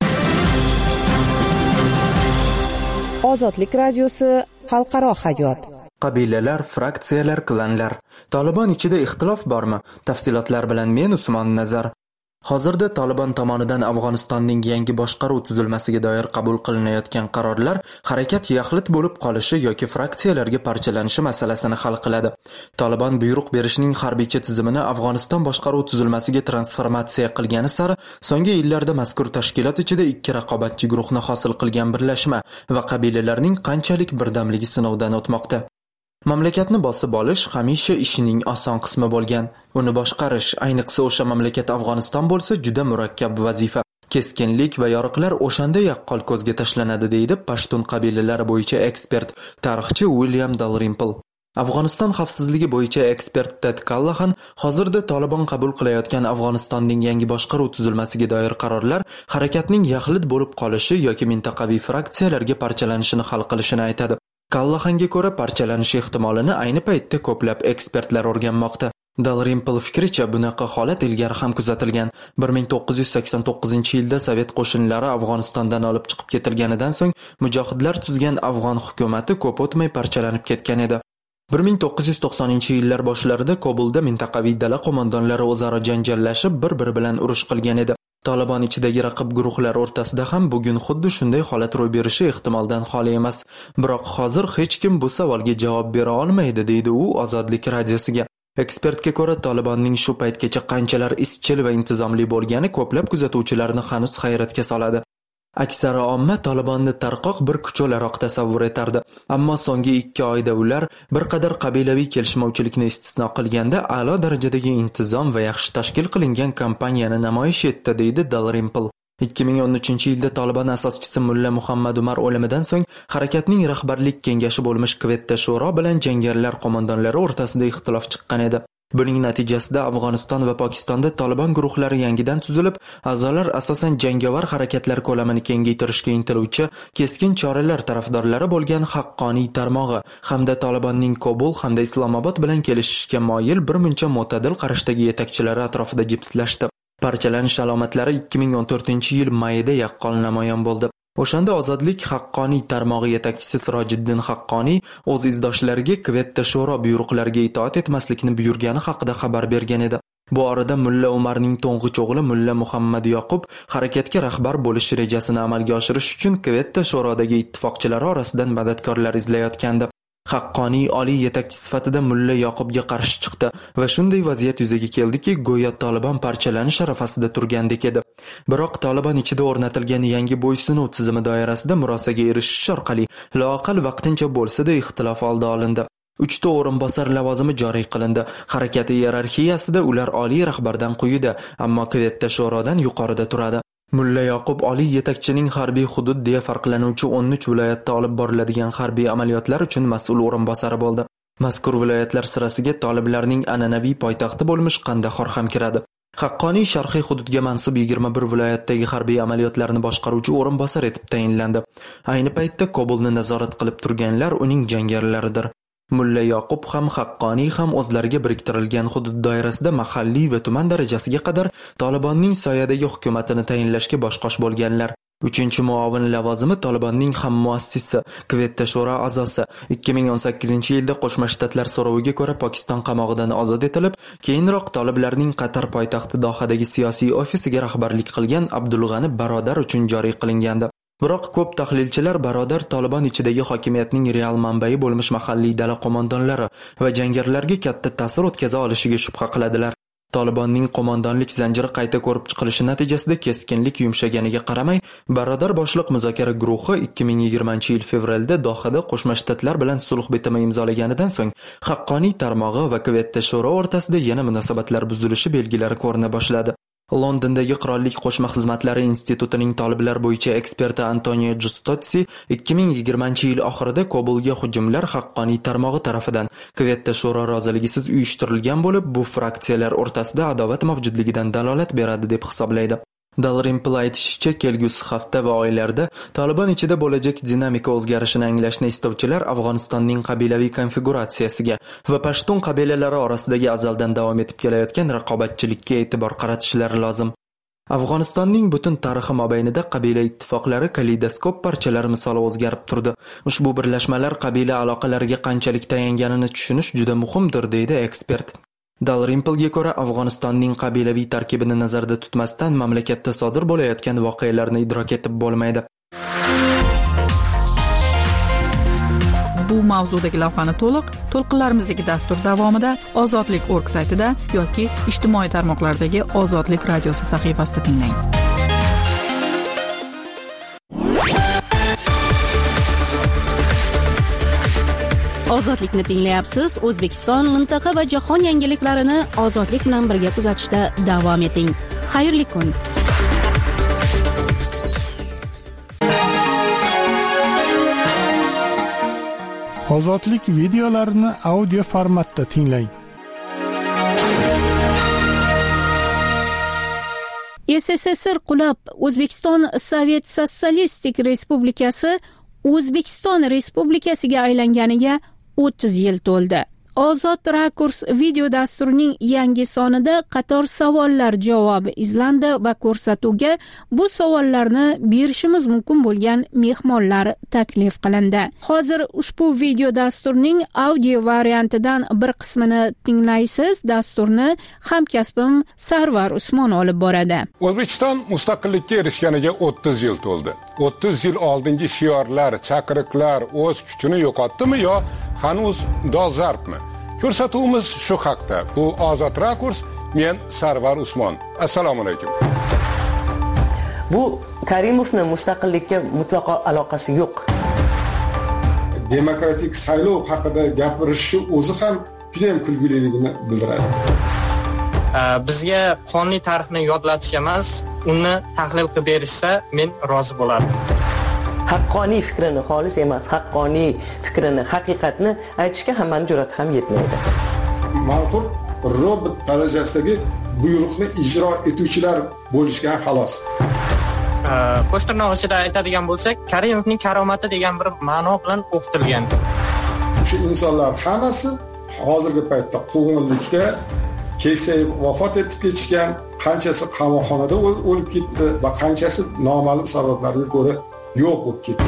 Ozodlik radiosi, xalqaro hayot. Qabilalar, fraksiyalar, klanlar. Tolibon ichida ixtilof bormi? Tafsilotlar bilan men Usmon Nazar. Hozirda Taliban tomonidan Afg'onistonning yangi boshqaruv tuzilmasiga doir qabul qilinayotgan qarorlar harakat yaxlit bo'lib qolishi yoki fraksiyalarga parchalanishi masalasini hal qiladi. Taliban buyruq berishning harbiycha tizimini Afg'oniston boshqaruv tuzilmasiga transformatsiya qilgani sari so'nggi yillarda mazkur tashkilot ichida ikki raqobatchi guruhni hosil qilgan birlashma va qabilalarning qanchalik birdamligi sinovdan o'tmoqda. Mamlakatni bosib olish hamisha ishining oson qismi bo'lgan. Uni boshqarish, ayniqsa o'sha mamlakat Afg'oniston bo'lsa, juda murakkab vazifa. Keskinlik va yoriqlar o'shanda yaqqol ko'zga tashlanadi, deydi Pashtun qabilalari bo'yicha ekspert, tarixchi William Dalrymple. Afg'oniston xavfsizligi bo'yicha ekspert Ted Callahan hozirda Taliban qabul qilayotgan Afg'onistonning yangi boshqaruv tuzilmasiga doir qarorlar harakatning yaxlit bo'lib qolishi yoki mintaqaviy fraksiyalarga parchalanishini hal qilishini aytadi. Callahanga ko'ra, parchalanish ehtimolini ayni paytda ko'plab ekspertlar o'rganmoqda. Dalrymple fikricha, bunaqa holat ilgari ham kuzatilgan. bir ming to'qqiz yuz sakson to'qqizinchi yilda Sovet qo'shinlari Afg'onistondan olib chiqib ketilganidan so'ng mujohidlar tuzgan afg'on hukumatı ko'p o'tmay parchalanib ketgan edi. bir ming to'qqiz yuz to'qsoninchi yillar boshlarida Kobulda mintaqaviy dala qo'mondonlari o'zaro janjallashib, bir-biri bilan urush qilgan edi. Taliban ichidagi raqib guruhlar o'rtasida ham bugun xuddi shunday holat ro'y berishi ehtimoldan xoli emas. Biroq hozir hech kim bu savolga javob bera olmaydi, deydi u Ozodlik radiosiga. Ekspertga ko'ra, Talibanning shu paytgacha qanchalar izchil va intizomli bo'lgani ko'plab kuzatuvchilarni hanuz hayratga soladi. Aksari omma Talibanni tarqoq bir kuch o'laroq tasavvur etardi, ammo so'nggi ikki oyda ular bir qadar qabilaviy kelishmovchilikni istisno qilganda a'lo darajadagi intizom va yaxshi tashkil qilingan kampaniyani namoyish etdi, deydi Dalrymple. ikki ming o'n uchinchi yilda Taliban asoschisi Mulla Muhammad Umar o'limidan so'ng harakatning rahbarlik kengashi bo'lmish Kvetta Shuro bilan jangarilar qo'mondonlari o'rtasida ixtilof chiqqan edi. Buning natijasida Afg'oniston va Pokistonda Taliban guruhlari yangidan tuzilib, a'zolar asosan jangovar harakatlar ko'lamini kengaytirishga intiluvchi keskin choralar tarafdorlari bo'lgan haqqoniy tarmog'i hamda Talibanning Kobul hamda Islomobod bilan kelishishga moyil bir muncha mo'tadil qarashdagi yetakchilari atrofida jipslashdi. Parchalanish alomatlari ikki ming o'n to'rtinchi yil mayida yaqqol namoyon bo'ldi. O'shanda Ozodlik haqqoniy tarmog'i yetakchisi Sirojiddin Haqqoniy o'z izdoshlariga Kvetta Shuro buyruqlariga itoat etmaslikni buyurgani haqida xabar bergan edi. Bu orada Mulla Umarning to'ng'ich o'g'li Mulla Muhammad Yoqub harakatga rahbar bo'lish rejasini amalga oshirish uchun Kvetta Shurodagi ittifoqchilari orasidan madadkorlar izlayotgandi. Haqqoniy oliy yetakchi sifatida Mulla Yoqubga qarshi chiqdi va shunday vaziyat yuzaga keldiki, go'yo Taliban parchalanish arafasida turgandek edi. Biroq Taliban ichida o'rnatilgan yangi bo'ysunuv tizimi doirasida murosaga erishish orqali loaqal vaqtincha bo'lsa-da ixtilof oldi olindi. uchta o'rinbosar lavozimi joriy qilindi. Harakat iyerarxiyasida ular oliy rahbardan quyida, ammo Kvetta Shurodan yuqorida turadi. Mulla Yoqub oliy yetakchining harbiy hudud deya farqlanuvchi o'n uch viloyatda olib boriladigan harbiy amaliyotlar uchun mas'ul o'rinbosari bo'ldi. Mazkur viloyatlar sirasiga toliblarning an'anaviy poytaxti bo'lmish Qandahor ham kiradi. Haqqoniy sharqiy hududga mansub yigirma bir viloyatdagi harbiy amaliyotlarni boshqaruvchi o'rinbosar etib tayinlandi. Ayni paytda Kobulni nazorat qilib turganlar uning jangarilaridir. Mulla Yoqub ham Haqqoniy ham o'zlariga biriktirilgan hudud doirasida mahalliy va tuman darajasiga qadar Talibanning soyadagi hukumatini tayinlashga boshqosh bo'lganlar. uchinchi muavin lavozimi Talibanning ham muassisi, Kvetta Shuro a'zosi. ikki ming o'n sakkizinchi yilda Qo'shma Shtatlar so'roviga ko'ra Pokiston qamog'idan ozod etilib, keyinroq toliblarning Qatar poytaxti Dohadagi siyosiy ofisiga rahbarlik qilgan Abdulg'ani Barodar uchun joriy qilingandi. Biroq ko'p tahlilchilar Barodar Taliban ichidagi hokimiyatning real manbai bo'lmish mahalliy dala qo'mondonlari va jangarilarga katta ta'sir o'tkaza olishiga shubha qiladilar. Talibanning qo'mondonlik zanjiri qayta ko'rib chiqilishi natijasida keskinlik yumshaganiga qaramay, Barodar boshliq muzokara guruhi ikki ming yigirmanchi yil fevralda Dohada Qo'shma Shtatlar bilan sulh bitimi imzolaganidan so'ng Haqqoniy tarmog'i va Kvetta Shuro o'rtasida yana munosabatlar buzilishi belgilari ko'rina boshladi. Londondagi Qirollik qo'shma xizmatlari institutining toliblar bo'yicha eksperti Antonio Giustozzi ikki ming yigirmanchi yil oxirida Kobulga hujumlar Haqqoniy tarmog'i tarafidan Kvetta Shuro roziligisiz uyushtirilgan bo'lib, bu fraksiyalar o'rtasida adovat mavjudligidan dalolat beradi deb hisoblaydi. Dalrymple aytishicha, kelgusi hafta va oylarda Taliban ichida bo'lajak dinamika o'zgarishini anglashni istovchilar Afg'onistonning qabilaviy konfiguratsiyasiga va Pashtun qabilalari orasidagi azaldan davom etib kelayotgan raqobatchilikka e'tibor qaratishlari lozim. Afg'onistonning butun tarixi mobaynida qabila ittifoqlari kaleidoskop parchalari misoli o'zgarib turdi. Ushbu birlashmalar qabila aloqalariga qanchalik tayanganini tushunish juda muhimdir, deydi ekspert. Dalrymple'ga ko'ra, Afg'onistonning qabilaviy tarkibini nazarda tutmasdan mamlakatda sodir bo'layotgan voqealarni idrok etib bo'lmaydi. Bu mavzudagi lavhani to'liq to'lqinlarimizdagi dastur davomida Ozodlik nokta org saytida yoki ijtimoiy tarmoqlardagi Ozodlik radiosi sahifasida tinglang. Ozodlikni tinglayapsiz. O'zbekiston, mintaqa va jahon yangiliklarini ozodlik bilan birga kuzatishda davom eting. Xayrli kun. Ozodlik videolarini audio formatda tinglang. S S S R qulab, O'zbekiston Sovet Sotsialistik Respublikasi O'zbekiston Respublikasiga aylanganiga o'ttiz yil to'ldi. Ozod Rakurs video dasturining yangi sonida qator savollar javobi izlandi va ko'rsatuvga bu savollarni berishimiz mumkin bo'lgan mehmonlar taklif qilindi. Hozir ushbu video dasturning audio variantidan bir qismini tinglaysiz. Dasturni hamkasbim Sarvar Usmon olib boradi. O'zbekiston mustaqillikka erishganiga o'ttiz yil to'ldi. o'ttiz yil oldingi shiorlar, chaqiriqlar o'z kuchini yo'qotdimi yo hanuz dolzarbmi? Ko'rsatuvimiz shu haqda. Bu Ozod Rakurs, men Sarvar Usmon. Assalomu alaykum. Bu Karimovning mustaqillikka mutlaqo aloqasi yo'q. Demokratik saylov haqida gapirishi o'zi ham juda ham kulguliligini bildiradi. Bizga qonuniy tarixni yodlatish emas, uni tahlil qilib berishsa, men rozi bo'lardim. Haqqoniy fikrini, xolis emas, haqqoniy fikrini, haqiqatni aytishga hammaning jur'ati ham yetmaydi. Ma'qul robot darajasidagi buyruqni ijro etuvchilar bo'lishga xolos. Qo'shtirnoq ichida aytadigan bo'lsak, Karimovning karomati degan bir ma'no bilan o'qitilgan. Shu insonlar hammasi hozirgi paytda quvg'inlikda kesayib vafot etib ketishgan, qanchasi qamoqxonada o'lib ketdi va qanchasi noma'lum sabablarga ko'ra yo'q bo'lib ketdi.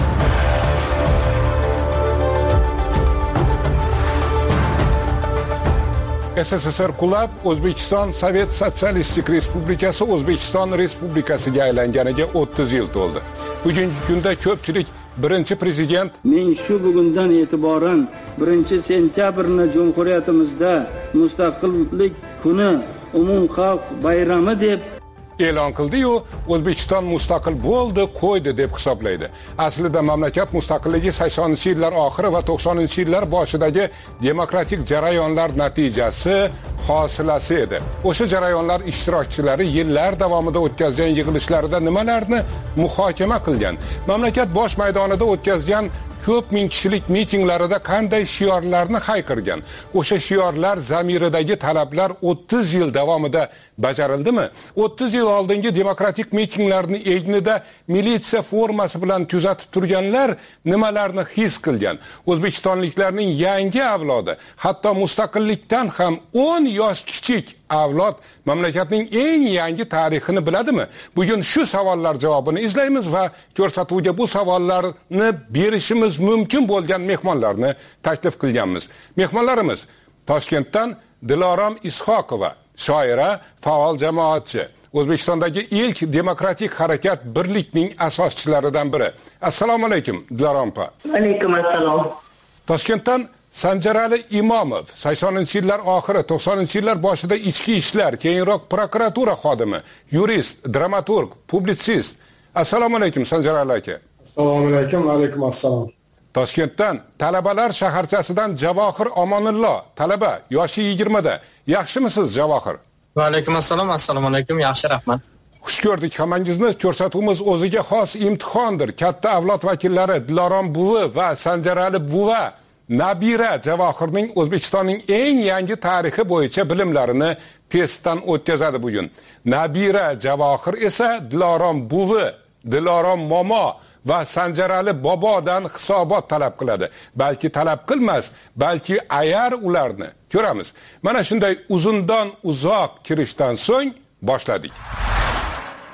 S S S R qulab, O'zbekiston Sovet Sotsialistik Respublikasi O'zbekiston Respublikasiga aylanganiga o'ttiz yil to'ldi. Bugungi kunda ko'pchilik birinchi prezident men shu bugundan e'tiboran birinchi sentyabrni Jumhuriyatimizda mustaqillik kuni umumxalq bayrami deb e'lon qildi-yu, O'zbekiston mustaqil bo'ldi, qo'ydi deb hisoblaydi. Aslida mamlakat mustaqilligi saksoninchi yillar oxiri va to'qsoninchi yillar boshidagi demokratik jarayonlar natijasi, hosilasi edi. O'sha jarayonlar ishtirokchilari yillar davomida o'tkazgan yig'ilishlarida nimalarni muhokama qilgan, mamlakat bosh maydonida o'tkazgan ko'p ming kishilik mitinglarida qanday shiorlarni hayqirgan, o'sha shiorlar zamiridagi talablar o'ttiz yil davomida bajarildimi? o'ttiz yil oldingi demokratik mitinglarni egnida militsiya formasi bilan kuzatib turganlar nimalarni his qilgan? O'zbekistonliklarning yangi avlodi, hatto mustaqillikdan ham o'n yosh kichik avlod mamlakatning eng yangi tarixini biladimi? Bugun shu savollar javobini izlaymiz va ko'rsatuvga bu savollarni berishimiz mumkin bo'lgan mehmonlarni taklif qilganmiz. Mehmonlarimiz Toshkentdan Dilorom Ishoqova, shoira, faol jamoatchi, O'zbekistondagi ilk demokratik harakat birlikning asoschilaridan biri. Assalomu alaykum, Dilorom opa. Alaykum assalom. Toshkentdan Sanjarali Imomov, saksoninchi yillar oxiri, to'qsoninchi yillar boshida ichki ishlar, keyinroq prokuratura xodimi, yurist, dramaturg, publitsist. Assalomu alaykum Sanjarali aka. Assalomu alaykum, va alaykum assalom. Toshkentdan talabalar shaharchasidan Javohir Omonullo, talaba, yoshi yigirmada. Yaxshimisiz Javohir? Va alaykum assalom, assalomu alaykum, yaxshi, rahmat. Xush ko'rdik hammangizni. Ko'rsatuvimiz o'ziga xos imtihondir. Katta avlod vakillari Dilorom buvi va Sanjarali buva Nabira Javohirning O'zbekistonning eng yangi tarixi bo'yicha bilimlarini testdan o'tkazadi bugun. Nabira Javohir esa Dilorom buvi, Dilorom momo va Sanjarali bobodan hisobot talab qiladi. Balki talab qilmas, balki ayar ularni. Ko'ramiz. Mana shunday uzundan uzoq kirishdan so'ng boshladik.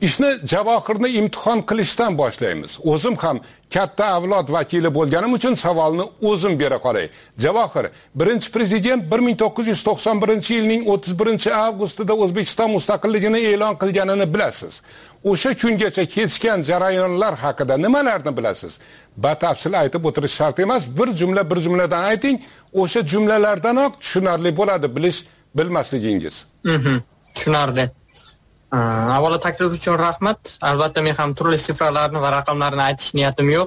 ishni Javohirni imtihon qilishdan boshlaymiz. O'zim ham katta avlod vakili bo'lganim uchun savolni o'zim bera qolay. Javohir, birinchi prezident bir ming to'qqiz yuz to'qson birinchi yilning o'ttiz birinchi avgustida O'zbekiston mustaqilligini e'lon qilganini bilasiz. O'sha kungacha kechgan jarayonlar haqida nimalarni bilasiz? Batafsil aytib o'tirish shart emas, bir jumla bir jumladan ayting, o'sha jumlalardanoq tushunarli bo'ladi bilish bilmasligingiz. Mhm. Tushunarli. Avvalo taklif uchun rahmat. Albatta men ham turli sifralarni va raqamlarni aytish niyatim yo'q.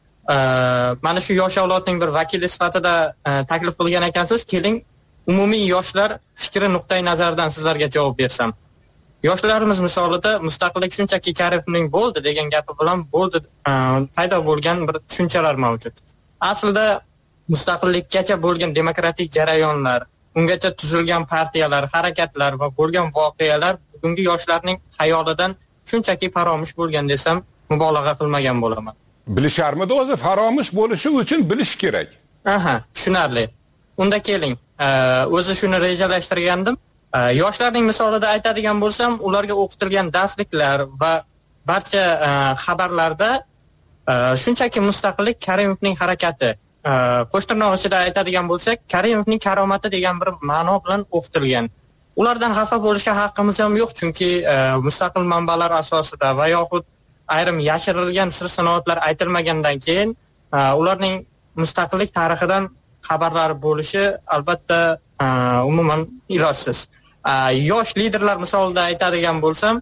Mana shu yosh avlodning bir vakili sifatida taklif qilgan ekansiz. Keling, umumiy yoshlar fikri nuqtai nazaridan sizlarga javob bersam. Yoshlarimiz misolida mustaqillik shunchaki Karimovning bo'ldi degan gapi bilan bo'ldi paydo bo'lgan bir tushunchalar mavjud. Aslida mustaqillikkacha bo'lgan demokratik jarayonlar, ungacha tuzilgan partiyalar, harakatlar va bo'lgan voqealar bugungi yoshlarning xayolidan shunchaki faromush bo'lgan desam mubolag'a qilmagan bo'laman. Bilisharmidi o'zi faromush bo'lishi uchun bilish kerak. Aha, tushunarli. Unda keling, o'zi shuni rejalashtirgandim. Yoshlarning misolida aytadigan bo'lsam, ularga o'qitilgan darsliklar va barcha xabarlarda shunchaki mustaqillik Karimovning harakati, qo'shtirnoq ichida aytadigan bo'lsak, Karimovning karomati degan bir ma'no bilan o'qitilgan. Ulardan xafa bo'lishga haqqimiz ham yo'q, chunki mustaqil manbalar asosida va yoxud ayrim yashirilgan sir sanoatlar aytilmagandan keyin ularning mustaqillik tarixidan xabarlar bo'lishi albatta umuman ilojsiz. Yosh liderlar misolida aytadigan bo'lsam,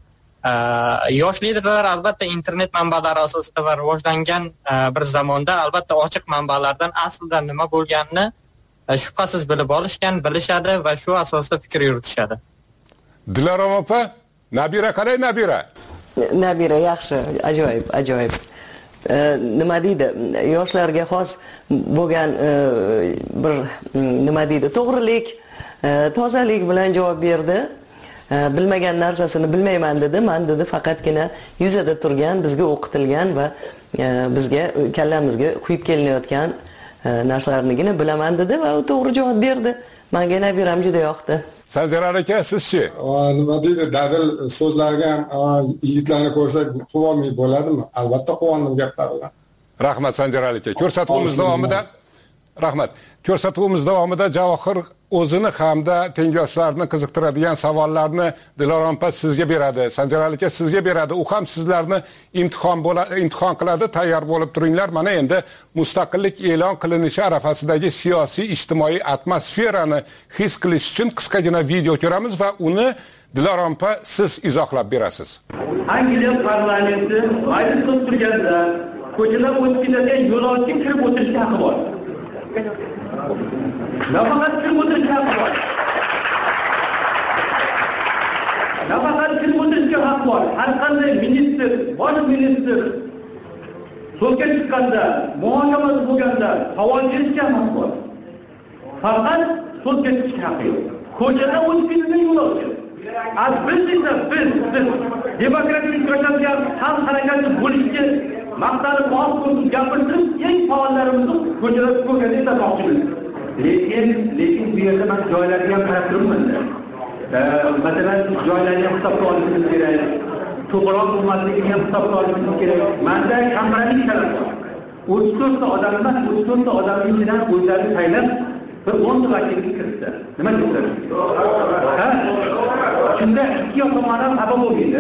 yosh liderlar albatta internet manbalari asosida va rivojlangan bir zamonda albatta ochiq manbalardan aslida nima bo'lganini shubhasiz bilib olishgan, bilishadi va shu asosda fikr yuritishadi. Dilorom opa, Nabira qalay Nabira? Nabira yaxshi, ajoyib, ajoyib. Nima deydi, yoshlarga xos bo'lgan bir nima deydi, to'g'rilik, tozalik bilan javob berdi. Bilmagan narsasini bilmayman dedi. Men dedi faqatgina yuzada turgan, bizga o'qitilgan va bizga kallamizga quyib kelinayotgan narsalarnigina bilaman dedi va u to'g'ri javob berdi. Menga Nabiram juda yoqdi. Sanjar aka, sizchi? Nima deydi, dadil so'zlarga yigitlarni ko'rsak quvonmay bo'ladimi? Albatta quvondim gaplaridan. Rahmat Sanjar aka. Ko'rsatuvimiz davomida Rahmat. Ko'rsatuvimiz davomida Javohir o'zini hamda tengdoshlarni qiziqtiradigan savollarni Dilorom opa sizga beradi, Sanjar aka sizga beradi. U ham sizlarni imtihon bo'la imtihon qiladi, tayyor bo'lib turinglar. Mana endi mustaqillik e'lon qilinishi arafasidagi siyosiy ijtimoiy atmosferani his qilish uchun qisqagina video ko'ramiz va uni Dilorom opa siz izohlab berasiz. Angliya parlamenti majlis turganda ko'chalar o'tkazilgan yo'lovchi kirib o'tirishga haqqi bor. Nafaqat kirib o'tirishga haqqi bor. Nafaqat kirib o'tirishga haqqi bor. Har qanday ministr, bosh ministr so'zga chiqqanda, muhokamasi bo'lganda savol berishga haqqi bor. Faqat so'zga chiqishga haqqi yo'q. Ko'chada o'tkazilgan yo'lovchi. Az biz esa biz, biz demokratik ko'chatga ham harakatli bo'lishga maqsadni muvofiq gapirtirib, eng faollarimizni ko'chalarga ko'rganda aytmoqchimiz. Lekin, lekin bu yerda men joylarga ham qarab turibman. Masalan, joylarni ham hisobga olishimiz kerak. To'g'riroq bo'lmasligini ham hisobga olishimiz kerak. Menda kompromiss talab bor. o'ttiz to'rtta odam emas, o'ttiz to'rtta odamning ichidan o'zlari saylab bir o'nta vakilni kiritdi. Nima deysiz? Ha? Shunda ikki tomondan xabar bo'lmaydi.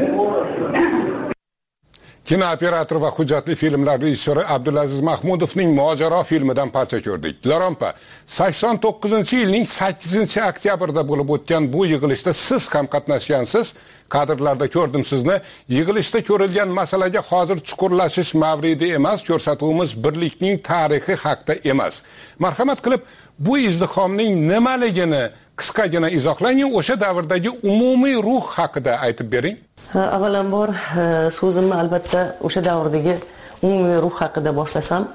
Kinooperator va hujjatli filmlar rejissyori Abdulaziz Mahmudovning Mojaro filmidan parcha ko'rdik. Dilorom opa, sakson to'qqizinchi yilning sakkizinchi oktyabrda bo'lib o'tgan bu yig'ilishda siz ham qatnashgansiz. Kadrlarda ko'rdim sizni. Yig'ilishda ko'rilgan masalaga hozir chuqurlashish mavridi emas, ko'rsatuvimiz birlikning tarixi haqida emas. Marhamat qilib, bu izdihomning nimaligini qisqagina izohlang, o'sha davrdagi umumiy ruh haqida aytib bering. Avvalambor so'zimni albatta o'sha davrdagi umumiy ruh haqida boshlasam,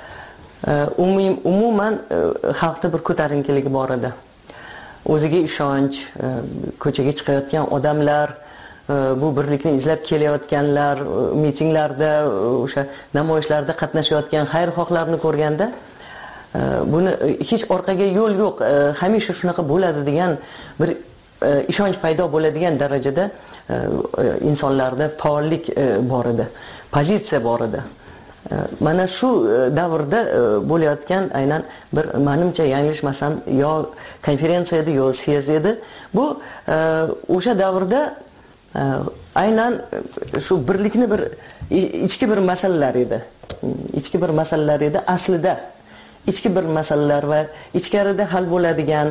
umuman xalqda bir ko'tarinkilik bor edi. O'ziga ishonch, ko'chaga chiqayotgan odamlar, bu birlikni izlab kelayotganlar, mitinglarda, o'sha namoyishlarda qatnashayotgan xayrixohlarni ko'rganda buni hech orqaga yo'l yo'q, hamisha shunaqa bo'ladi degan bir ishonch paydo bo'ladigan darajada insonlarda faollik bor edi, pozitsiya bor edi. Mana shu davrda bo'layotgan aynan bir menimcha yanglishmasam yo konferensiya edi yo syezd edi. Bu o'sha davrda aynan shu birlikni bir ichki bir masalalar edi. Ichki bir masalalar edi. Aslida ichki bir masalalar va ichkarida hal bo'ladigan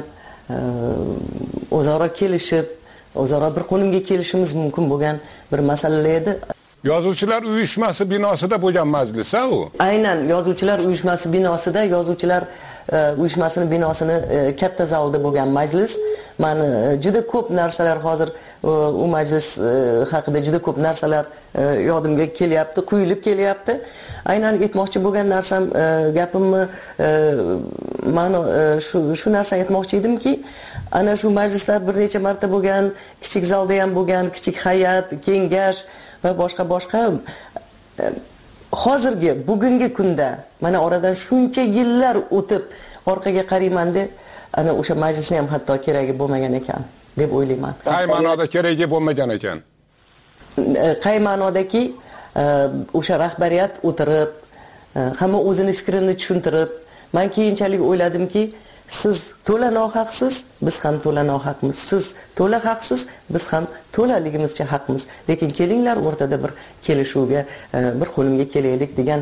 o'zaro kelishib, o'zaro bir qo'nimga kelishimiz mumkin bo'lgan bir masalalar edi. Yozuvchilar uyushmasi binosida bo'lgan majlis-a u? Aynan yozuvchilar uyushmasi binosida, yozuvchilar uyushmasining binosini katta zalda bo'lgan majlis. Meni juda ko'p narsalar hozir u majlis haqida juda ko'p narsalar yodimga kelyapti, quyilib kelyapti. Aynan aytmoqchi bo'lgan narsam, gapimni men shu shu narsa aytmoqchi edimki, ana shu majlislar bir necha marta bo'lgan, kichik zalda ham bo'lgan, kichik hay'at, kengash va boshqa boshqa. Hozirgi bugungi kunda mana oradan shuncha yillar o'tib orqaga qaraymanda ana o'sha majlisni ham hatto keragi bo'lmagan ekan deb o'ylayman. Qay ma'noda keragi bo'lmagan ekan? Qay ma'nodaki o'sha rahbariyat o'tirib, hamma o'zini fikrini tushuntirib, men keyinchalik o'yladimki, siz to'la nohaqsiz, biz ham to'la nohaqmiz. Siz to'la haqsiz, biz ham to'laligimizcha haqmiz. Lekin kelinglar o'rtada bir kelishuvga, bir qo'limga kelaylik degan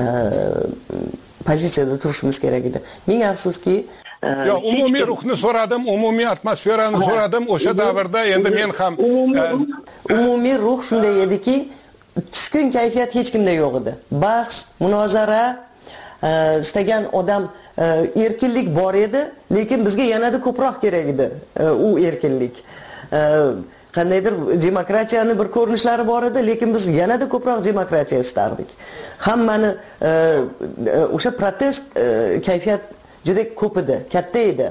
pozitsiyada turishimiz kerak edi. Ming afsuski, yo umumiy ruhni so'radim, umumiy atmosferani so'radim. O'sha davrda endi men ham umumiy ruh shunday ediki, tushkun kayfiyat hech kimda yo'q edi. Bahs, munozara, istagan odam erkinlik bor edi, lekin bizga yanada ko'proq kerak edi u erkinlik. Qandaydir demokratiyani bir ko'rinishlari bor edi, lekin biz yanada ko'proq demokratiya istardik. Hammani o'sha protest kayfiyat juda ko'p edi, katta edi.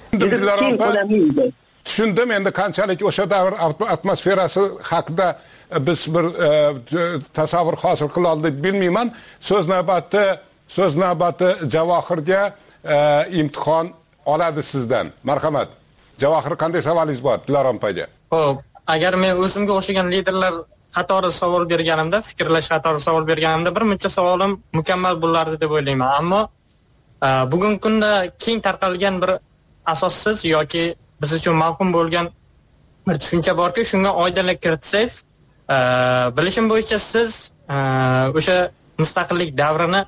Tushundim, endi qanchalik o'sha davr atmosferasi haqida biz bir tasavvur hosil qila oldik bilmayman. So'z navbati So'z navbati Javohirga imtihon oladi sizdan. Marhamat. Javohir, qanday savolingiz bor Dilorom opaga? Xo'p, agar men o'zimga o'xshagan liderlar qatori savol berganimda, fikrlash qatori savol berganimda bir muncha savolim mukammal bo'lardi deb o'ylayman. Ammo bugungi kunda keng tarqalgan bir asossiz yoki biz uchun mavhum bo'lgan bir tushuncha borki, shunga oydinlik kiritsangiz, bilishim bo'yicha siz o'sha mustaqillik davrini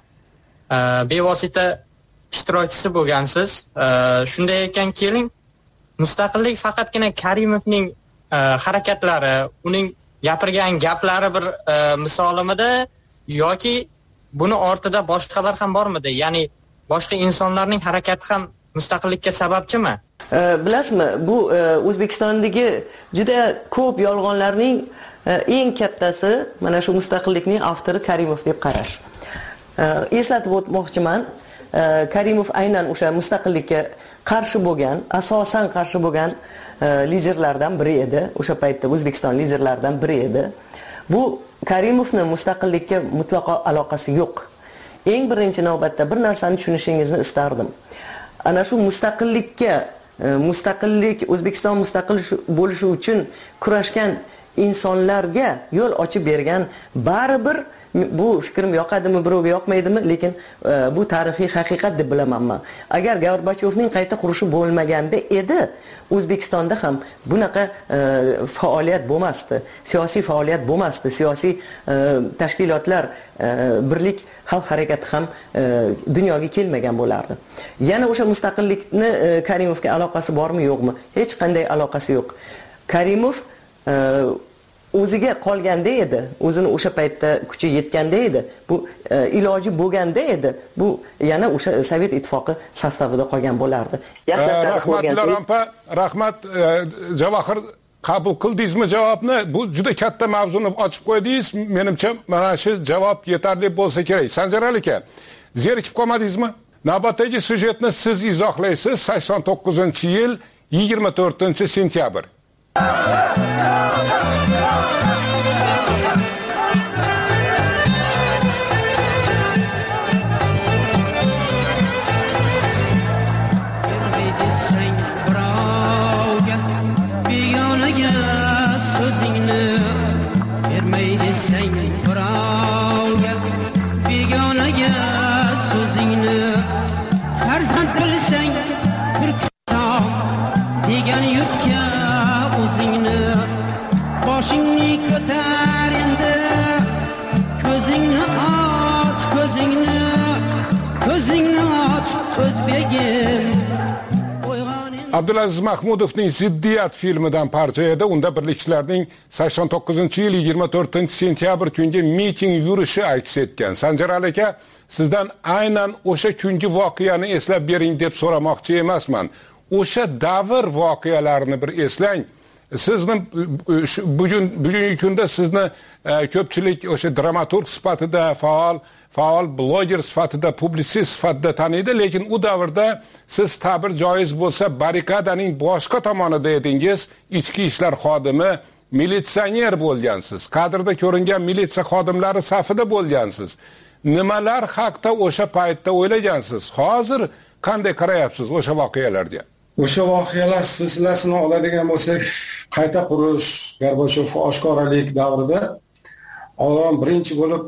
bevosita ishtirokchisi bo'lgansiz. Shunday ekan, keling, mustaqillik faqatgina Karimovning harakatlari, uning gapirgan gaplari bir misolimida yoki buni ortida boshqalar ham bormidi? Ya'ni boshqa insonlarning harakati ham mustaqillikka sababchimi? Bilasizmi, bu O'zbekistondagi juda ko'p yolg'onlarning eng kattasi mana shu mustaqillikning avtori Karimov deb qarash. Eslatib o'tmoqchiman, Karimov aynan o'sha mustaqillikka qarshi bo'lgan, asosan qarshi bo'lgan liderlardan biri edi. O'sha paytda O'zbekiston liderlaridan biri edi. Bu Karimovning mustaqillikka mutlaqo aloqasi yo'q. Eng birinchi navbatda bir narsani tushunishingizni istardim. Ana shu mustaqillikka, mustaqillik, O'zbekiston mustaqil bo'lishi uchun kurashgan insonlarga yo'l ochib bergan baribir, bu fikrim yoqadimi, birovga yoqmaydimi, lekin bu tarixiy haqiqat deb bilaman men. Agar Gorbachyovning qayta qurishi bo'lmaganda edi, O'zbekistonda ham bunaqa faoliyat bo'lmasdi, siyosiy faoliyat bo'lmasdi, siyosiy tashkilotlar, birlik xalq harakati ham dunyoga kelmagan bo'lardi. Yana o'sha mustaqillikni Karimovga aloqasi bormi, yo'qmi? Hech qanday aloqasi yo'q. Karimov o'ziga qolganda edi, o'zini o'sha paytda kuchi yetganda edi, bu iloji bo'lganda edi, bu yana o'sha Sovet ittifoqi sostavida qolgan bo'lardi. Rahmat Dilorom opa, rahmat. Javohir, qabul qildingizmi javobni? Bu juda katta mavzuni ochib qo'ydingiz. Menimcha mana shu javob yetarli bo'lsa kerak. Sanjar aka, zerikib qolmadingizmi? Navbatdagi syujetni siz izohlaysiz. sakson to'qqizinchi yil yigirma to'rtinchi sentyabr. degan yurtga o'zingni boshingni ko'tar endi ko'zingni och ko'zingni ko'zingni och o'zbegim. Abdulaziz Mahmudovning Ziddiyat filmidan parcha edi. Unda birlikchilarning sakson to'qqizinchi yil yigirma to'rtinchi sentyabr kungi miting yurishi aks etgan. Sanjar aka, sizdan aynan o'sha kungi voqeani eslab bering deb so'ramoqchi emasman. O'sha davr voqealarini bir eslang. Sizni bugun bugungi kunda sizni ko'pchilik o'sha dramaturg sifatida faol faol bloger sifatida, publisist sifatida taniydi, lekin u davrda siz ta'bir joiz bo'lsa barrikadaning boshqa tomonida edingiz, ichki ishlar xodimi, militsioner bo'lgansiz. Kadrda ko'ringan militsiya xodimlari safida bo'lgansiz. Nimalar haqida o'sha paytda o'ylagansiz? Hozir qanday qarayapsiz o'sha voqealarga? O'sha voqealar silsilasini oladigan bo'lsak, qayta qurish, Gorbachyov oshkoralik davrida avval birinchi bo'lib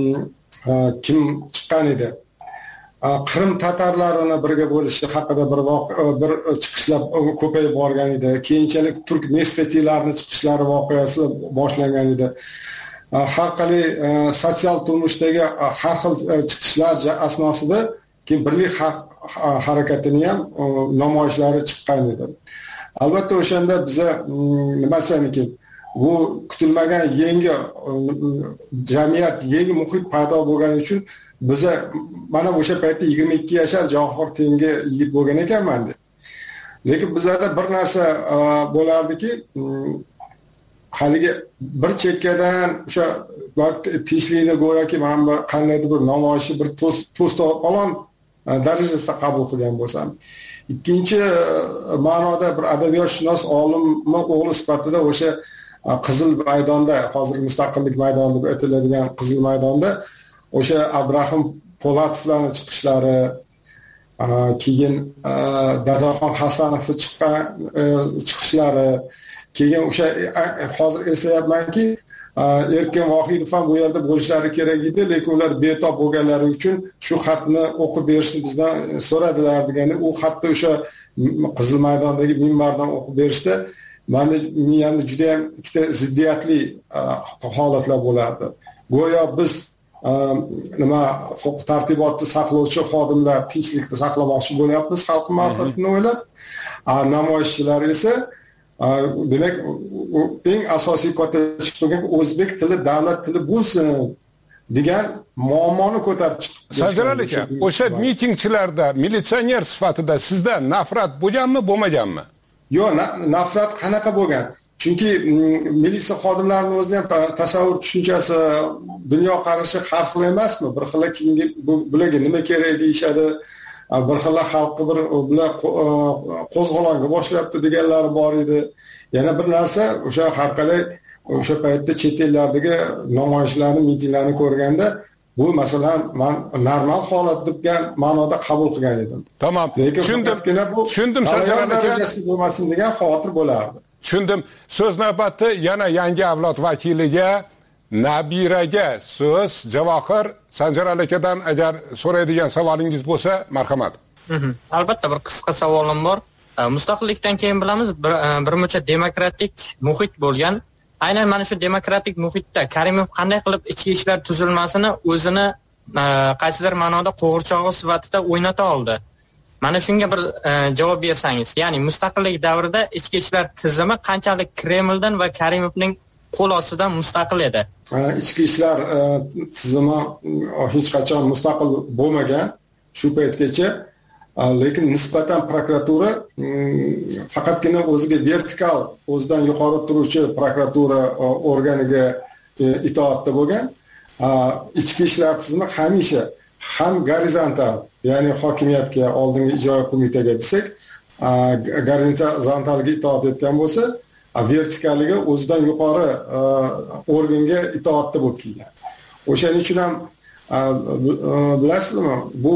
kim chiqqan edi? Qrim tatarlarini birga bo'lishi haqida bir bir chiqishlar ko'payib borgan edi. Keyinchalik turk mesfetilarni chiqishlari voqeasi boshlangan edi. Har qalay sotsial turmushdagi har xil chiqishlar asnosida kim birlik harakatining ham namoyishlari chiqqan edi. Albatta o'shanda biza nima desam ekan, bu kutilmagan yangi jamiyat, yangi muhit paydo bo'lgani uchun biza mana o'sha paytda yigirma ikki yashar Javohir tengi yigit bo'lgan ekanman deb. Lekin bizada bir narsa bo'lardiki, haligi bir chekkadan o'sha tinchlikni go'yoki mana bu qandaydir bir namoyishni bir to'st olon darajasida qabul qilgan bo'lsam, ikkinchi ma'noda bir adabiyotshunos olimni o'g'li sifatida o'sha Qizil maydonda, hozir Mustaqillik maydoni deb aytiladigan Qizil maydonda o'sha Abdrahim Polatovlarning chiqishlari, keyin Dadaxon Hasanovning chiqqan chiqishlari, keyin o'sha hozir eslayapmanki, Erkin Vohidov ham bu yerda bo'lishlari kerak edi, lekin ular betob bo'lganlari uchun shu xatni o'qib berishni bizdan so'radilar degani, u xatni o'sha Qizil maydondagi minbardan o'qib berishdi. Menda miyamda juda ham ikkita ziddiyatli holatlar bo'lardi. Go'yo biz nima huquq tartibotni saqlovchi xodimlar tinchlikni saqlamoqchi bo'lyapmiz, xalq manfaatini o'ylab, namoyishchilar esa demak eng asosiy ko'tarib bo'lgan o'zbek tili davlat tili bo'lsin degan muammoni ko'tarib chiqdi. Sanjar aka, o'sha mitingchilarda militsioner sifatida sizda nafrat bo'lganmi, bo'lmaganmi? Yo'q, nafrat qanaqa bo'lgan? Chunki militsiya xodimlarining o'zi ham tasavvur tushunchasi, dunyo qarashi har xil emasmi? Bir xil kimga bularga nima kerak deyishadi, bir xil xalqni bir bular qo'zg'olonga boshlayapti deganlari bor edi. Yana bir narsa, o'sha har qalay o'sha paytda chet ellardagi namoyishlarni, mitinglarni ko'rganda bu masalan men normal holat degan ma'noda qabul qilgan edim. Tamam. Tushundim. Tushundim Sanjar aka. Bo'lmasin degan xavotir bo'lardi. Tushundim. So'z navbati yana yangi avlod vakiliga, nabiraga so'z. Javohir, Sanjar akadan agar so'raydigan savolingiz bo'lsa, marhamat. Albatta bir qisqa savolim bor. Mustaqillikdan keyin bilamiz bir, bir muncha demokratik muhit bo'lgan. Aynan mana shu demokratik muhitda Karimov qanday qilib ichki ishlar tuzilmasini o'zini qaysidir ma'noda qo'g'irchog'i sifatida o'ynata oldi. Mana shunga bir javob bersangiz, ya'ni mustaqillik davrida ichki ishlar tizimi qanchalik Kremldan va Karimovning qo'l ostidan mustaqil edi? Ichki ishlar tizimi hech qachon mustaqil bo'lmagan shu paytgacha, lekin nisbatan prokuratura faqatgina o'ziga vertikal, o'zidan yuqori turuvchi prokuratura organiga itoatda bo'lgan. Ichki ishlar tizimi hamisha ham gorizontal, ya'ni hokimiyatga, oldingi ijroiya qo'mitaga desak, gorizontalga itoat etgan bo'lsa, vertikaliga, o'zidan yuqori organga itoatda bo'lib kelgan. O'shaning uchun ham bilasizmi, bu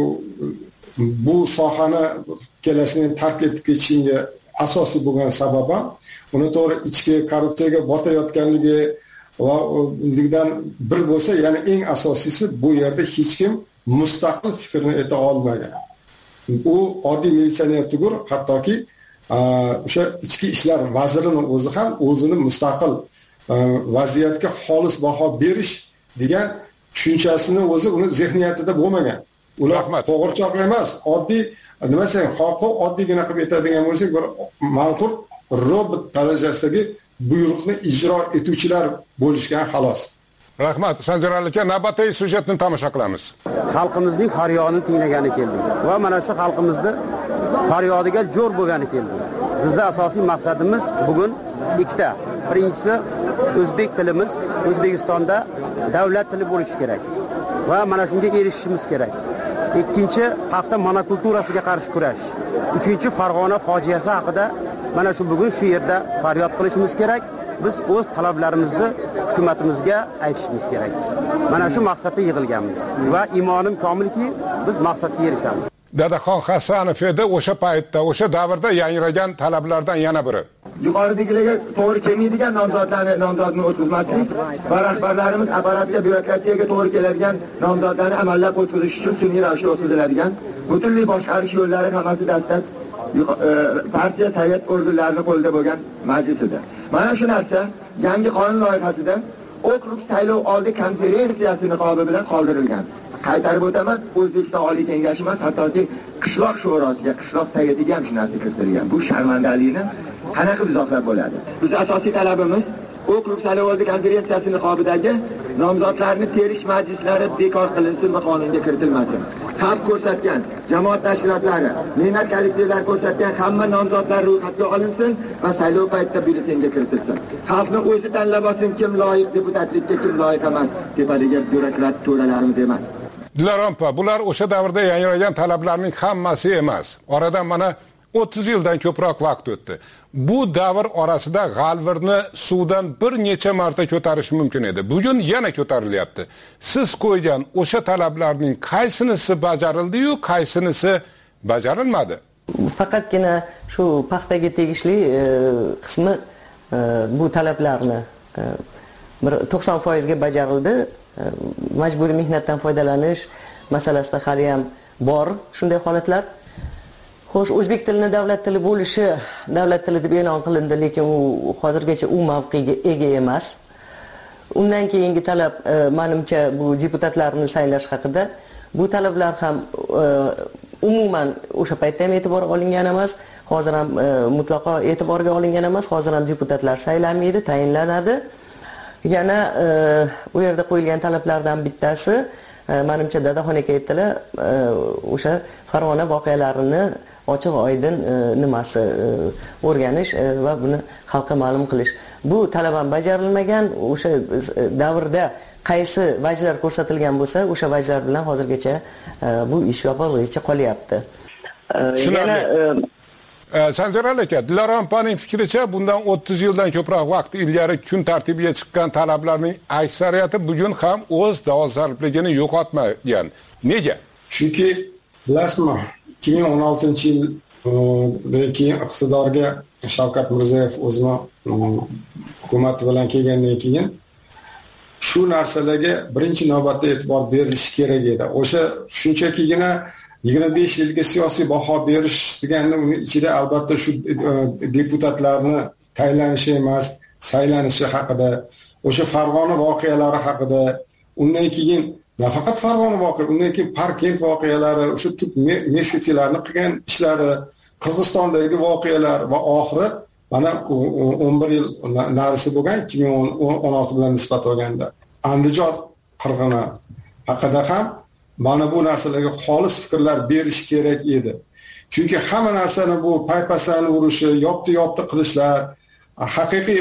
bu sohani kelasining tark etib ketishiga asosiy bo'lgan sabab ham uni to'g'ri ichki korrupsiyaga botayotganligi va undan bir bo'lsa, ya'ni eng asosiysi bu yerda hech kim mustaqil fikrni ayta olmagan. U oddiy militsioner tugur, hattoki o'sha ichki ishlar vazirining o'zi ham o'zini mustaqil vaziyatga xolis baho berish degan tushunchasini o'zi uni zehniyatida bo'lmagan. Ular qo'g'irchoq emas, oddiy nima desang, xoqo oddiygina qilib aytadigan bo'lsak, bir manqur robot darajasidagi buyruqni ijro etuvchilar bo'lishgan xolos. Rahmat, Sanjar aka, navbatdagi syujetni tomosha qilamiz. Xalqimizning faryodini tinglagani keldik va mana shu xalqimizni faryodiga jo'r bo'lgani keldik. Bizda asosiy maqsadimiz bugun ikkita. Birinchisi, o'zbek tilimiz O'zbekistonda davlat tili bo'lishi kerak va mana shunga erishishimiz kerak. Ikkinchi, paxta monokulturasiga qarshi kurash. Uchinchi, Farg'ona fojiasi haqida mana shu bugun shu yerda faryod qilishimiz kerak. Biz o'z talablarimizni hukumatimizga aytishimiz kerak. Mana shu maqsadda yig'ilganmiz va imonim komilki, biz maqsadga erishamiz. Dadaxon Hasanov edi o'sha paytda, o'sha davrda yangragan talablardan yana biri. Yuqoridagilarga to'g'ri kelmaydigan nomzodlarni nomzodni o'tkazmaslik va rahbarlarimiz apparatga, byurokratiyaga to'g'ri keladigan nomzodlarni amallab o'tkazish uchun sun'iy ravishda o'tkaziladigan butunlay boshqarish yo'llari hammasi dastlab partiya sovet organlarining qo'lida bo'lgan majlis edi. Mana shu narsa yangi qonun loyihasida okrug saylov oldi konferensiyasi niqobi bilan qoldirilgan. Qaytarib o'taman, O'zbekiston Oliy Kengashi emas, hattoki qishloq shurosiga, qishloq savetiga ham shu narsa kiritilgan. Bu sharmandalikni qanaqa izohlab bo'ladi? Biz asosiy talabimiz okrug saylov oldi konferensiyasi niqobidagi nomzodlarni terish majlislari bekor qilinsin va qonunga kiritilmasin. Xalq ko'rsatgan, jamoat tashkilotlari, mehnat kollektivlari ko'rsatgan hamma nomzodlar ro'yxatga olinsin va saylov paytida byulletenga kiritilsin. Xalqni o'zi tanlab olsin, kim loyiq deputatlikka, kim loyiq emas, tepadagi byurokrat to'ralarimiz emas. Dilarampa, bular o'sha davrda yangragan talablarning hammasi emas. Oradan mana o'ttiz yildan ko'proq vaqt o'tdi. Bu davr orasida g'alvirni suvdan bir necha marta ko'tarish mumkin edi. Bugun yana ko'tarilyapti. Siz qo'ygan o'sha talablarning qaysinisi bajarildi-yu, qaysinisi bajarilmadi? Faqatgina shu paxtaga tegishli qismi bu talablarni bir to'qson foiz ga bajarildi. Majburiy mehnatdan foydalanish masalasida hali ham bor shunday holatlar. Xo'sh, o'zbek tilini davlat tili bo'lishi davlat tili deb e'lon qilindi, lekin u hozirgacha u mavqega ega emas. Undan keyingi talab menimcha bu deputatlarni saylash haqida. Bu talablar ham umuman o'sha paytda ham e'tibor olingan emas, hozir ham mutlaqo e'tiborga olingan emas. Hozir ham deputatlar saylanmaydi, tayinlanadi. Yana u yerda qo'yilgan talablardan bittasi menimcha Dadaxon aka aytdilar, o'sha Farg'ona voqealarini ochiq oydin nimasi o'rganish va buni xalqqa ma'lum qilish. Bu talab ham bajarilmagan. O'sha davrda qaysi vajlar ko'rsatilgan bo'lsa, o'sha vajlar bilan hozirgacha bu ish yopiqligicha qolyapti. Yana Sanjar aka, Dilarompaning fikricha bundan o'ttiz yildan ko'proq vaqt ilgari kun tartibiga chiqqan talablarning aksariyati bugun ham o'z dolzarbligini yo'qotmagan. Nega? Chunki bilasizmi, ikki ming o'n oltinchi yildan keyin iqtidorga Shavkat Mirziyoyev o'zini hukumati bilan kelgandan keyin shu narsalarga birinchi navbatda e'tibor berilishi kerak edi. O'sha shunchakigina yigirma besh yilga siyosiy baho berish deganda uni ichida albatta shu deputatlarni tayinlanishi emas, saylanishi haqida, o'sha Farg'ona voqealari haqida, undan keyin nafaqat Farg'ona voqea, undan keyin Parkent voqealari, o'sha tub messejilarni qilgan ishlari, Qirg'izistondagi voqealar va oxiri mana o'n bir yil narisi bo'lgan ikki ming o'n olti bilan nisbat olganda Andijon qirg'ini haqida ham mana bu narsalarga xolis fikrlar berish kerak edi. Chunki hamma narsani bu paypasani urishi, yopti-yopti qilishlar, haqiqiy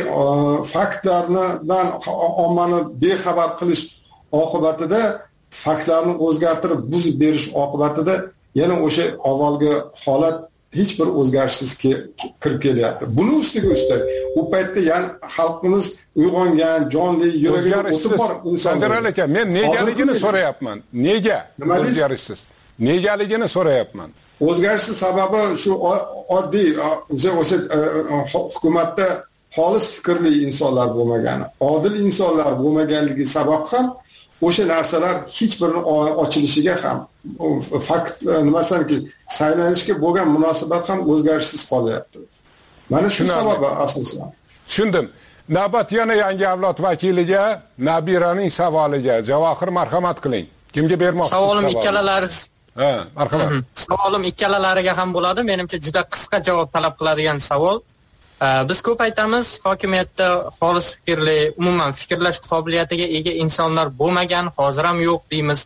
faktlardan ommani bexabar qilish oqibatida, faktlarni o'zgartirib, buzib berish oqibatida yana o'sha avvalgi holat hech bir o'zgarishsiz kirib kelyapti. Buni ustiga ustak, u paytda yana xalqimiz uyg'ongan, jonli, yuragiga o'tib bor. Sanjar aka, men negaligini so'rayapman. Nega o'zgarishsiz? Negaligini so'rayapman. O'zgarishsiz sababi shu oddiy o'sha o'sha hukumatda xolis fikrli insonlar bo'lmagani, odil insonlar bo'lmaganligi sabab ham o'sha narsalar hech birini ochilishiga ham fakt nimasanki saylanishga bo'lgan munosabat ham o'zgarishsiz qolyapti. Mana shu sababi asosan. Tushundim. Navbat yana yangi avlod vakiliga, nabiraning savoliga Javohir marhamat qiling. Kimga bermoqchisiz? Savolim ikkalalari. Ha, marhamat. Savolim ikkalalariga ham bo'ladi. Menimcha juda qisqa javob talab qiladigan savol. Biz ko'p aytamiz, hokimiyatda xolis fikrli, umuman fikrlash qobiliyatiga ega insonlar bo'lmagan, hozir ham yo'q deymiz.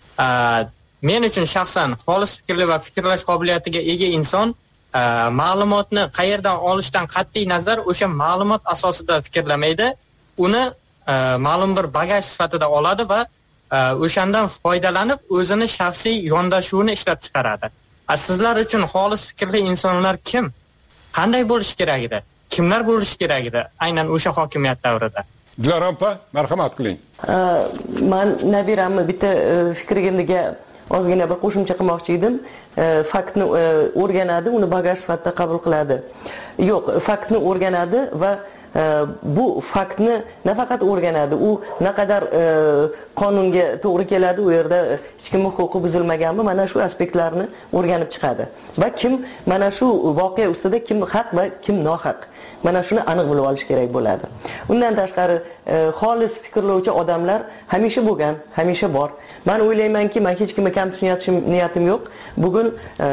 Men uchun shaxsan xolis fikrli va fikrlash qobiliyatiga ega inson ma'lumotni qayerdan olishdan qat'iy nazar o'sha ma'lumot asosida fikrlamaydi, uni ma'lum bir bagaj sifatida oladi va o'shandan foydalanib o'zini shaxsiy yondashuvini ishlab chiqaradi. Sizlar uchun xolis fikrli insonlar kim? Qanday bo'lish kerak edi? Kimlar bo'lish kerak edi? Aynan o'sha hokimiyat davrida. Dilorom opa, marhamat qiling. Men nabiramni bitta fikrimga ozgina bir qo'shimcha qilmoqchi edim. Faktni o'rganadi, uni bagaj sifatida qabul qiladi. Yo'q, faktni o'rganadi va bu faktni nafaqat o'rganadi, u naqadar qonunga to'g'ri keladi, u yerda hech kim huquqi buzilmaganmi, mana shu aspektlarni o'rganib chiqadi. Va kim mana shu voqea ustida kim haq va kim nohaq, mana shuni aniq bilib olish kerak bo'ladi. Undan tashqari xolis fikrlovchi odamlar hamisha bo'lgan, hamisha bor. Men o'ylaymanki, men hech kimga kamsitishim niyatim yo'q. Bugun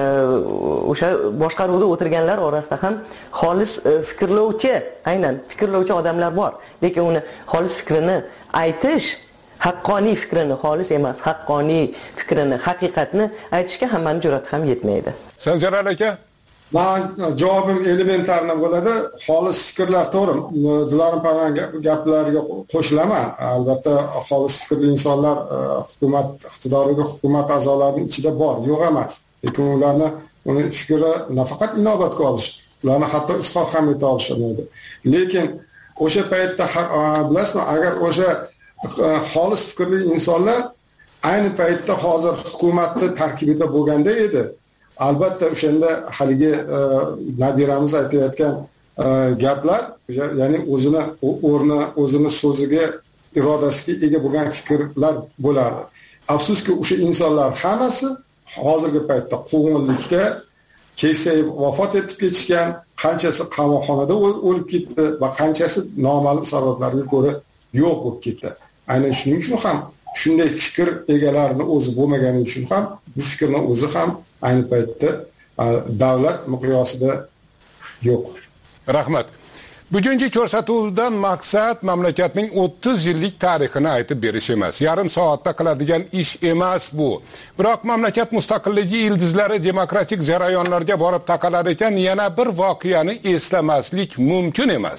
o'sha boshqaruvda o'tirganlar orasida ham xolis fikrlovchi, aynan fikrlovchi odamlar bor. Lekin uni xolis fikrini aytish, haqqoniy fikrini, xolis emas, haqqoniy fikrini, haqiqatni aytishga hammaning jur'ati ham yetmaydi. Sanjar aka, men javobim elementarni bo'ladi. Xolis fikrlar to'g'ri. Dilorom opaning gaplariga qo'shilaman. Albatta, xolis fikrli insonlar hukumat iqtidoriga, hukumat a'zolarining ichida bor, yo'q emas. Lekin ularni uni fikri nafaqat inobatga olish, ularni hatto izhor ham eta olishmaydi. Lekin o'sha paytda bilasizmi, agar o'sha xolis fikrli insonlar ayni paytda hozir hukumatning tarkibida bo'lganda edi, albatta o'shanda haligi nabiramiz aytayotgan gaplar, ya'ni o'zini o'rni, o'zini so'ziga, irodasiga ega bo'lgan fikrlar bo'lardi. Afsuski o'sha insonlar hammasi hozirgi paytda quvg'inlikda keksayib vafot etib ketishgan, qanchasi qamoqxonada o'lib ketdi va qanchasi noma'lum sabablarga ko'ra yo'q bo'lib ketdi. Aynan shuning uchun ham shunday fikr egalarini o'zi bo'lmagani uchun ham bu fikrni o'zi ham ayni paytda davlat miqyosida yo'q. Rahmat. Bugungi ko'rsatuvdan maqsad mamlakatning o'ttiz yillik tarixini aytib berish emas. Yarim soatda qiladigan ish emas bu. Biroq mamlakat mustaqilligi ildizlari demokratik jarayonlarga borib taqalar ekan, yana bir voqeani eslamaslik mumkin emas.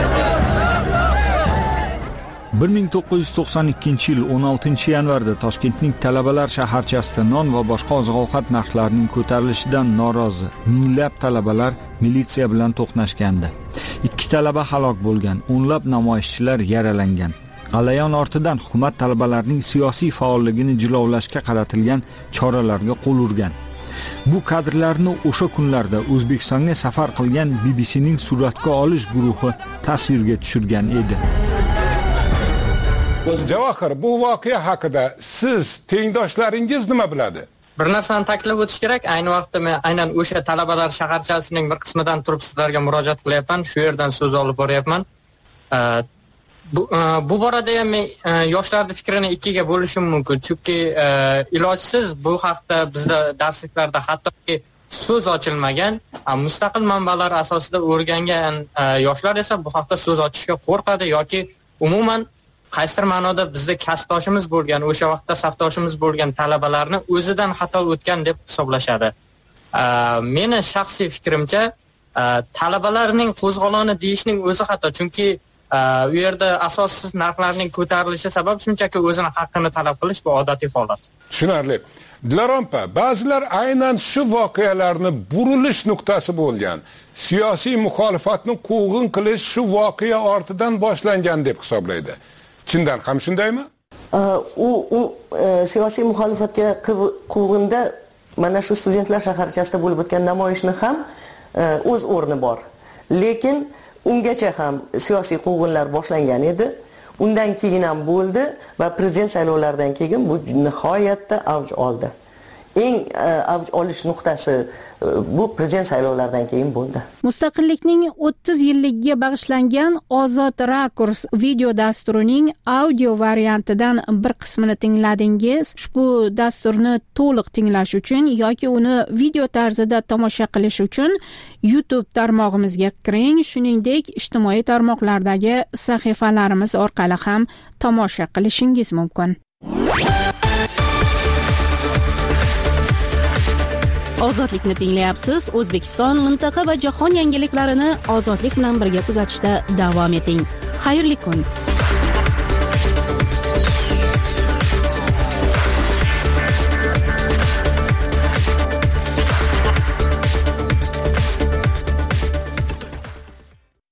bir ming to'qqiz yuz to'qson ikkinchi yil o'n oltinchi yanvarda Toshkentning talabalar shaharchasida non va boshqa oziq-ovqat narxlarining ko'tarilishidan norozi minglab talabalar militsiya bilan to'qnashgandi. Ikki talaba halok bo'lgan, o'nlab namoyishchilar yaralangan. G'alayon ortidan hukumat talabalarning siyosiy faolligini jilovlashga qaratilgan choralarga qo'l urgan. Bu kadrlarni o'sha kunlarda O'zbekistonga safar qilgan B B C'ning suratga olish guruhi tasvirga tushirgan edi. Javohir, bu voqea haqida siz, tengdoshlaringiz nima biladi? Bir narsani ta'kidlab o'tish kerak. Ayni vaqtda men aynan o'sha talabalar shaharchasining bir qismidan turib sizlarga murojaat qilyapman. Shu yerdan so'z olib boryapman. Bu, bu borada ham men yoshlarning fikrini ikkiga bo'lishim mumkin. Chunki ilojsiz bu haqda bizda darsliklarda hattoki so'z ochilmagan. Mustaqil manbalar asosida o'rgangan yoshlar esa bu haqda so'z ochishga qo'rqadi yoki umuman qaysidir ma'noda bizda kasbdoshimiz bo'lgan, o'sha vaqtda safdoshimiz bo'lgan talabalarni o'zidan xato o'tgan deb hisoblashadi. Meni shaxsiy fikrimcha, talabalarning qo'zg'oloni deyishning o'zi xato, chunki u yerda asossiz narxlarning ko'tarilishi sabab shunchaki o'zini haqqini talab qilish bu odatiy holat. Tushunarli. Dilorom opa, ba'zilar aynan shu voqealarni burilish nuqtasi bo'lgan, siyosiy muxolifatni quvg'in qilish shu voqea ortidan boshlangan deb hisoblaydi. Chindan ham shundaymi? U u siyosiy muxolifatga quvg'inda mana shu studentlar shaharchasida bo'lib o'tgan namoyishni ham o'z o'rni bor. Lekin ungacha ham siyosiy quvg'inlar boshlangan edi. Undan keyin ham bo'ldi va prezident saylovlaridan keyin bu nihoyatda avj oldi. eng avj olish nuqtasi bu prezident saylovlaridan keyin bo'ldi. Mustaqillikning o'ttiz yilligiga bag'ishlangan Ozod Rakurs video dasturining audio variantidan bir qismini tingladingiz. Ushbu dasturni to'liq tinglash uchun yoki uni video tarzida tomosha qilish uchun YouTube tarmog'imizga kiring, shuningdek ijtimoiy tarmoqlardagi sahifalarimiz orqali ham tomosha qilishingiz mumkin. Ozodlikni tinglayapsiz. O'zbekiston, mintaqa va jahon yangiliklarini ozodlik bilan birga kuzatishda davom eting. Xayrli kun.